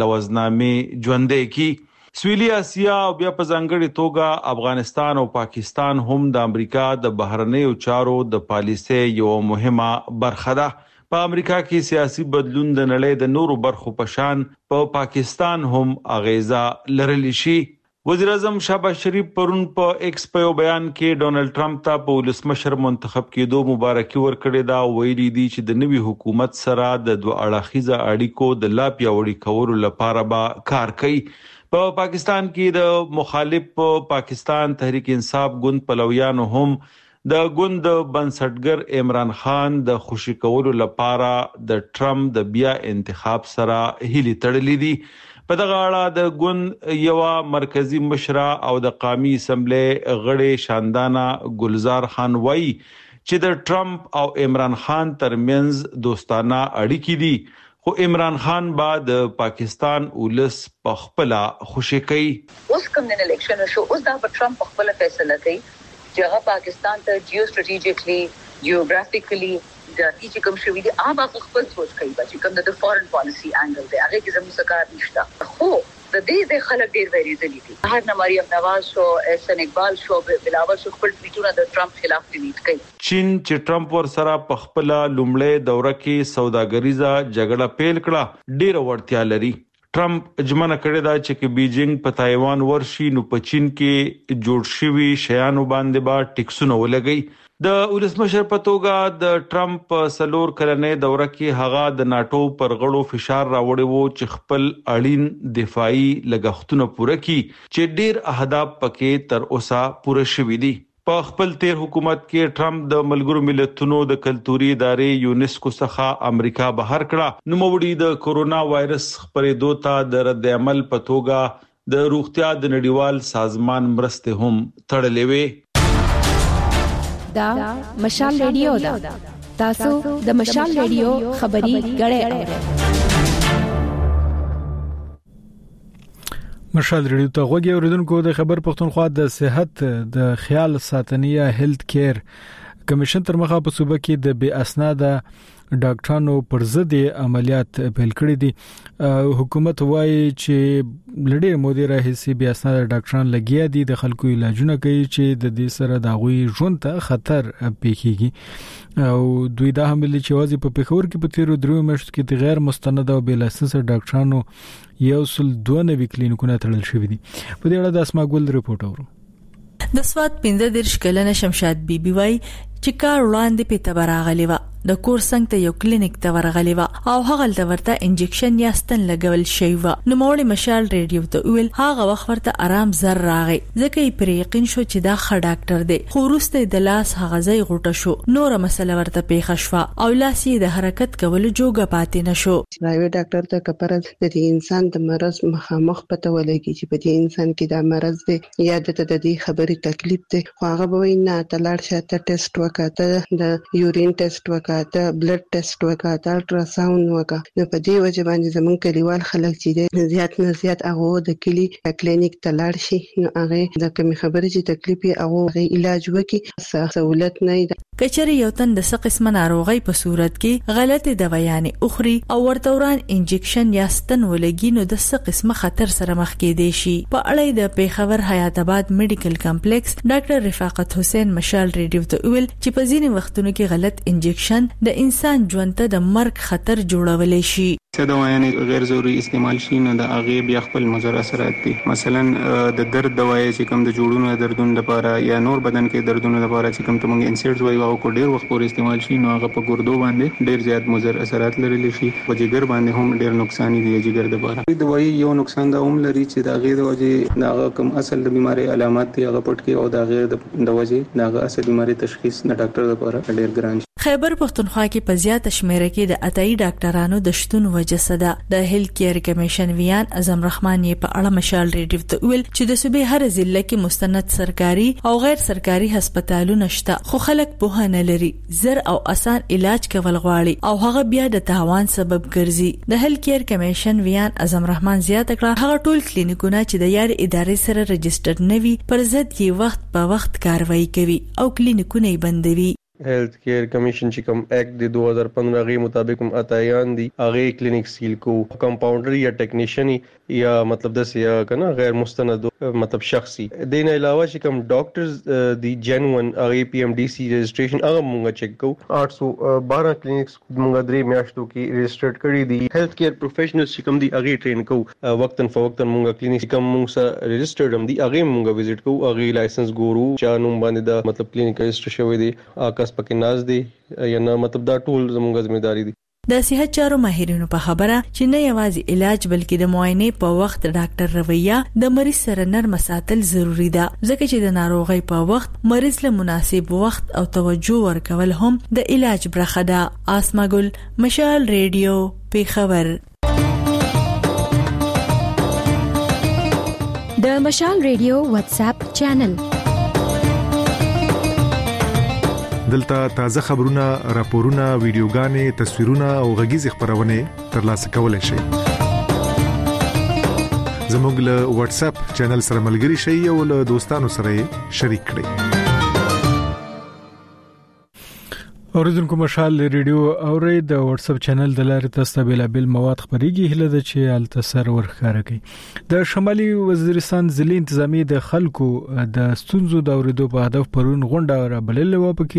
لوزنامې ژوندۍ کړي. سویلي اسیا او بیا په ځانګړي توګه افغانستان او پاکستان هم د امریکا د بهرنیو چارو د پالیسۍ یو مهمه برخه ده. په امریکا کې سیاسي بدلون د نړۍ د نورو برخو په شان په پاکستان هم اغیزه لرلی شي. وزیر اعظم شهباز شریف پرون په ایکس په بیان کې ډونلډ ټرمپ ته په ولسمشر منتخب کېدو مبارکي ورکړې ده. ویلي دي چې د نوي حکومت سره د دوه اړخیزه اړیکو د لا پیاوړي کولو لپاره به کار کوي. په پاکستان کې د مخالف پاکستان تحریک انصاف ګوند پلویانو هم د ګوند بنسټګر عمران خان د خوشی کولو لپاره د ټرمپ د بیا انتخاب سره هیلې تړلې دي. په دغه اړه د ګوند یو مرکزی مشره او د قومي اسمبلی غړي شاندانا ګلزار خان وایي چې د ټرمپ او عمران خان ترمنځ دوستانه اړیکې دي، خو عمران خان بعد پاکستان ولس په خپل خوشی کوي. اوس کوم د الیکشن شو، اوس دا ټرمپ خپل فیصله کوي چې هغه پاکستان ته جیو سټریټیجیکلی جیوګرافیکلی د چې کوم شوی دی هغه خپل سوچ کوي چې کوم د فورن پالیسی انګل دی هغه کې زموږ سکار نشته. خو د دې خلک ډیر ویریدلی دي. هر مریم نواز شو، احسن اقبال شو، بلاول شو، خپل ټویټونه د ټرمپ خلاف ټویټ کوي. چین چې ټرمپ ور سره په خپل لومړی دوره کې سوداګریزه جګړه پیل کړه ډیر ورتیا لري. ټرمپ ژمنه کړې ده چې بیجینګ په تایوان ورشي نو په چین کې جوړ شوی شیانو باندې با ټیکسونه ولګي. د ولسمشر په توګه د ټرمپ سلور کلنې دوره کې هغه د ناتو پر غړو فشار راوړی وو چې خپل اړین دفاعي لګښتونه پوره کړي چې ډیر اهداف پکې تر اوسه پوره شوي دي. په خپل تیر حکومت کې ټرمپ د ملګرو ملتونو د کلتوري ادارې یونیسکو څخه امریکا بهر کړه. نو موړي د کورونا وایرس خپرېدو ته د رد عمل په توګه د روغتیا د نړیوال سازمان مرسته هم تړلې وې. دا مشال ریډیو دا تاسو د مشال ریډیو خبري غړې اورئ. مشال ریډیو ته غوږی اوریدونکو د خبر پښتونخوا د صحت د خیال ساتنیه هیلث کیر کمیشن تر مخه په صوبه کې د بے اسناده ډاکټرانو پر ضد عملیات پیل کړی دي. حکومت وایي چې لړې مودې راهیسې بیا اسناد ډاکټران لګیا دي د خلکو علاجونه کوي چې د دې سره د غوي ژوند ته خطر پیښیږي او دوی دا هم لري چې وازي په پېښور کې په تیرو درو میاشتو کې د غیر مستند او بې لایسنس ډاکټرانو 192 کلینیکونه تړل شوی دي. په دې اړه د اسما ګل ریپورت اورو. د سواد 15 کلنه شمشاد بیبي وای چې کار وړاندې په تبراغلی و د کور څنګ ته یو کلینیک ته ورغلی و او هغه د ورته انجکشن یا ستن لګول شوی و. نو موري مشال ریډیو ته ویل هغه وخت ورته آرام زر راغی ځکه یې پر یقین شو چې دا ښه ډاکټر دی. خو وروسته د لاس هغه ځای غوټه شو، نور مسله ورته پیښه شوه او لاس یې د حرکت کولو جوګه پاتې نشو. پرایویټ ډاکټر ته کپرز د دې انسان د مرز مخامخ پته ولګي چې په دې انسان کې دا مرز دی یا د دې خبرې تکلیف دی، خو هغه به نه تلاړ شاته ټیسټ وکړه، د یورین ټیسټ وکړه، د بلډ ټیسټ وکړه، د الټراساوند وکړه. نو په دې وجه باندې زمون کلیوال خلک چې زیات نه زیات هغه د کلی کلینیک ته لاړ شي، نو هغه د کوم خبرې چې تکلیف یې هغه علاج وکړي، سہولت نه ده. کچره یو تن د څه قسمه ناروغي په صورت کې غلطه دوايانې اخري او ورتوران انجکشن یا ستن ولګي نو د څه قسمه خطر سره مخ کېدې شي. په اړه د پیښور حیات آباد میډیکل کمپلیکس ډاکټر رفاقت حسین مشال ریډیو ته ویل چې په ځینې وختونو کې غلط انجکشن د انسان ژوند ته د مرګ خطر جوړولای شي. چې دوايانې غیر ضروري استعمال شي نو د هغه بیا خپل مضر اثرات دي. مثلا د درد دوايي چې کوم د جوړونو دردونو لپاره یا نور بدن کې دردونو لپاره چې کوم تمنګ انسرټس وایي هغه کو ډیر وخت پورې استعمال شي نو هغه په ګردو باندې ډیر زیات مضر اثرات لري شي. په جګر باندې هم ډیر نقصان دي جګر لپاره. دوايي یو نقصان دا هم لري چې د هغه د وجې دا کوم اصل د بیماری علامات دی هغه پټ کې او د هغه د وجې دا اصل بیماری تشخیص نه ډاکټر لپاره ډیر ګران شي. خیبر پختونخوا کې په زیاته شمیره کې د اتای ډاکټرانو د شتون وجه صدا د هیلث کیر کمیشن ویان اعظم رحمان یې په اړه مشال ریډیو ته ویل چې د صوبې هر ضلع کې مستند سرکاري او غیر سرکاري هسپتالونه شته خو خلک په نه لري زر او اسان علاج کول غواړي او هغه بیا د تاوان سبب ګرځي. د هیلث کیر کمیشن ویان اعظم رحمان زیاته کړه هغه ټول کلینیکونه چې د یار ادارې سره رجسټر نه وي پر ضد یې وخت په وخت کاروایی کوي او کلینیکونه یې بندوي. هیلث کیر کمیشن چې کوم ایکټ د 2015 غي مطابق هم اتایان دي هغه کلینیک سیل کو کمپاونډر یا ټیکنیشن یا مطلب د سیا کنه غیر مستند مطلب شخصي دین علاوه چې کوم ډاکټرز دی جنون هغه پی ام ډی سی رجسٹریشن هغه مونږ چیک کو 812 کلینکس مونږ درې میاشتو کې رجسټرډ کړی دي. هیلث کیر پروفیشنلز چې کوم دی هغه ټرین کو وقتن فوقتن مونږ کلینیک کوم مونږ سره رجسټرډ هم دي هغه مونږ وزټ کو هغه لایسنس ګورو چا نوم باندې دا مطلب کلینیک رجسټر شوی دی کس پکې ناز دی یا نه مطلب دا ټول زموږ ځمېداري دي. د صحت چارو ماهرینو په خبره چې نه یوازې علاج بلکې د معاینې په وخت ډاکټر رویه د مریض سره نرم ساتل ضروری ده ځکه چې د ناروغۍ په وخت مریض له مناسب وخت او توجه ورکول هم د علاج برخه ده. آسما ګل مشال ریډیو پیښور. د مشال ریډیو واتس اپ چینل دلته تازه خبرونه، راپورونه، ویډیوګانې، تصویرونه او غږیز خبرونه ترلاسه کولای شئ. زموږ له واتس اپ چینل سره ملګري شئ او له دوستانو سره شریک کړئ. اوریدونکو مشال ریډیو اوري د واتس اپ چینل د لارې تاسو ته بیلابل مواد خبريږي هله د چې التسر ورخاره کوي. د شمالي وزیرستان ضلعي انتظامی د خلکو د ستونزو د اوریدو په هدف پرون غونډه را بللې و په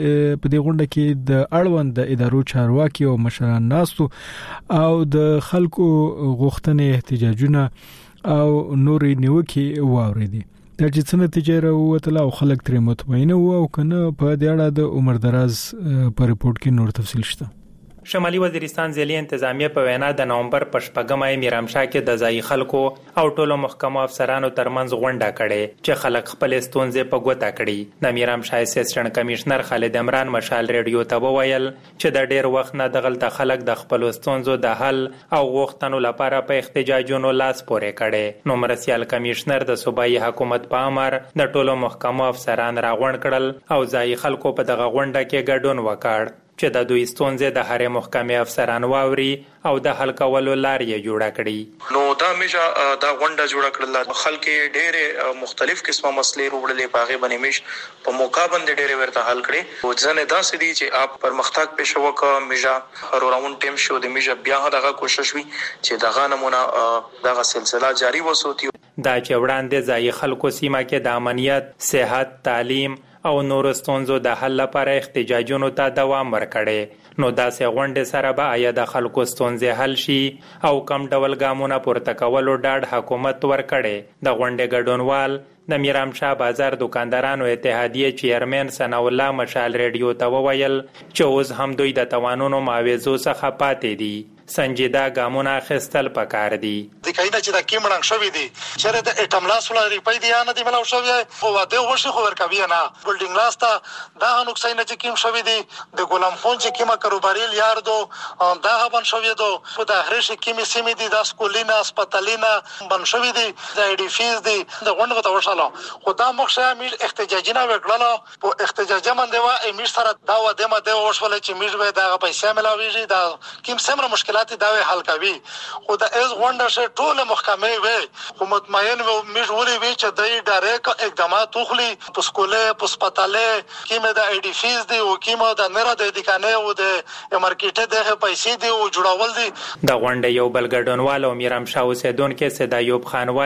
دې غونډه کې د اړوند د ادارو چارواکي او مشران ناستو او د خلکو غوښتنې احتجاجونه او نورې نیوکې واوریدي. د چې څنګه نتیجه راووتله او خلک ترې مطمئن وو او کنه په دې اړه د عمر دراز په ریپورت کې نور تفصیل شته. شمالي وزیرستان ضلعي انتظامیه په وینا د نومبر په 8مه میرامشاه کې د ځای خلکو او ټولو محکمو افسرانو ترمنځ غونډه کړې چې خلک خپل ستونزې په ګوته کړي. د میرامشاه اسسټنټ کمشنر خالد عمران مشال ریډیو ته وویل چې د ډیر وخت نه دغلت خلک د خپل ستونزو د حل او غوښتنو لپاره په احتجاجونو لاس پورې کړي. نو مرسیال کمشنر د صوبایي حکومت په امر د ټولو محکمو افسران راغونډ کړل او ځای خلکو په دغه غونډه کې ګډون وکړ چې د دوی ستونزې د هرې محکمې افسران واوري او د حل کولو لارې جوړه کړي. نو دا میجا دا غونډه جوړه کړل خلک ډېر مختلف قسمه مسلې وروړلې باغې باندې میش په موقع باندې ډېر ورته حل کړي او ځنه دا سدي چې اپ پرمختګ پېښ وکړه میجا راوند ټیم شو د میجا بیا دغه کوشش وی چې دغه نمونه دغه سلسله جاری وسوتي. دا چې وړاندې ځای خلکو سیمه کې د امنیت، صحت، تعلیم او نور ستونزو د حل لپاره احتجاجونو ته دوام ورکړي. نو داسې غونډې سره به آیا د خلکو ستونزې حل شي او کم ډول ګامونه پورته کولو ډاډ حکومت ورکړي. د غونډې ګډونوال د میرامشاه بازار دکاندارانو اتحادیه چیرمن ثنا الله مشال ریډیو ته وویل چې اوس هم دوی د توانونو معاوضو څخه پاتې دي. سنجیده ګامونه اخیستل پکار دي. د کینه چې د کیمړنګ شوې دي چې د اټم لاس ولا ریپای دی نه دی ملو شوې خو واده وشي خو ورکوي نه بلډینګ لاس ته دا نقصان چې کیم شوې دي د غلام خون چې کیمه کاروباري یار دو دا بن شوې دو په د هرش کیمې سیمې دي د سکولینا هسپتالینا بن شوې دي د ای ډی فیز دي د غونډه ته وشاله خو دا مخشه مې احتجاجونه وکړل په احتجاج باندې وا امیر سره دا و د مده وشول چې مې به دا پیسې ملاويږي دا کیم سمره مشکل دا حل کوي خو د از غونډه شه ټول محکمې وي خو مطمئن و مجبوري وي چې د ډایرک اقدامات وخلي په سکوله په سپټاله کیمه د ای ډی فیز دی او کیمه د نره د دکانې او د مارکیټ د پیسې دی او جوړول دي. د غونډه یو بل ګډونوال او میرامشاه اوسیدونکو سید ایوب خان وایي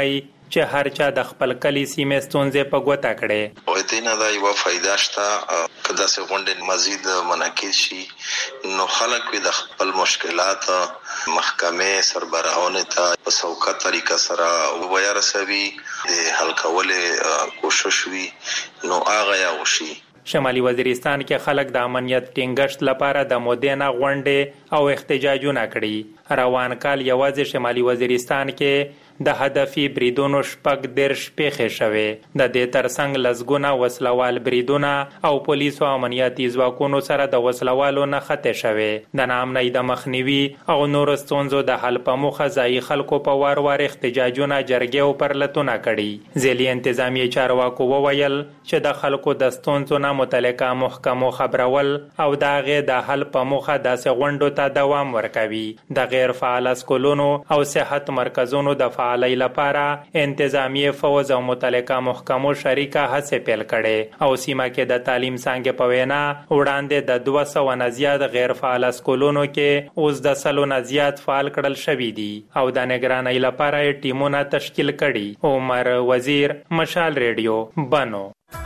چې هر چا د خپل کلی سیمې ستونزې په ګوته کړي. او دې نه دا یو فائدہ شته کدا سه غونډې مزید منعکس شي نو خلک د خپل مشکلات محکمې سربراهانو ته په سوکه طریقه سره وایرسوي د حل کولو کوشش وی نو هغه یا وشي. شمالي وزیرستان کې خلک د امنیت ټینګښت لپاره د مودېنه غونډې او احتجاجونه کړي. روان کال یوازې شمالي وزیرستان کې د هدفي بریدونو 14 پیښې شوې. د دې ترڅنګ لزګونه وسلوال بریدونه او پولیسو امنیتي ځواکونو سره د وسلوالو نه خطې شوې. د ناامنۍ د مخنیوي او نورو ستونزو د حل په موخه ځایي خلکو په وار وار احتجاجونه جرګې او پرلتونه کړي. ځلي انتظامی چارواکو وویل چې د خلکو د ستونزو نه متعلقه محکمو خبرول او د هغې د حل په موخه داسې غونډو ته دوام ورکوي. د غیر فعال اسکولونو او صحت مرکزونو د فعالۍ لپاره انتظامی فوز او متعلقه محکمو شریکه هڅې پیل کړي او سیمه کې د تعلیم څنګه په وینا وړاندې د 200 نه زیات غیر فعال اسکولونو کې اوس د 100 نه زیات فعال کړل شوي دي او د نگرانۍ لپاره ټیمونه تشکیل کړي. عمر وزیر، مشال ریډیو، بنو.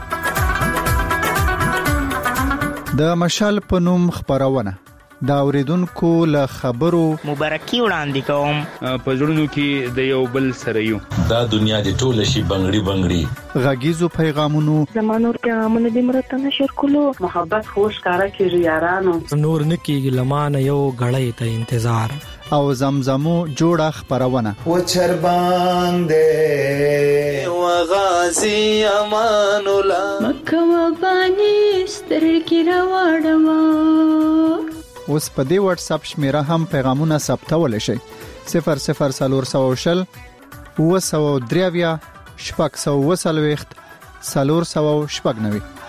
د مشال په نوم خبرونه دا اوریدونکو له خبرو مبارکي وړاندې کوم په ژوندونو کې د یو بل سره یو دا دنیا د ټول شي بنگړي غږیزو پیغامونو زمانور پیغامونه د مرته نشر کولو محبت خوش کارا کیږي یارانو نور نکیږي لمانه یو غړې ته انتظار او زمزمو جوړه خبرونه و چربان دې و غازی امان الله مکه و بانی سترګې راوړم. اوس په دې واتس اپ شمیره هم پیغامونه ثبتول شي 00400 923 490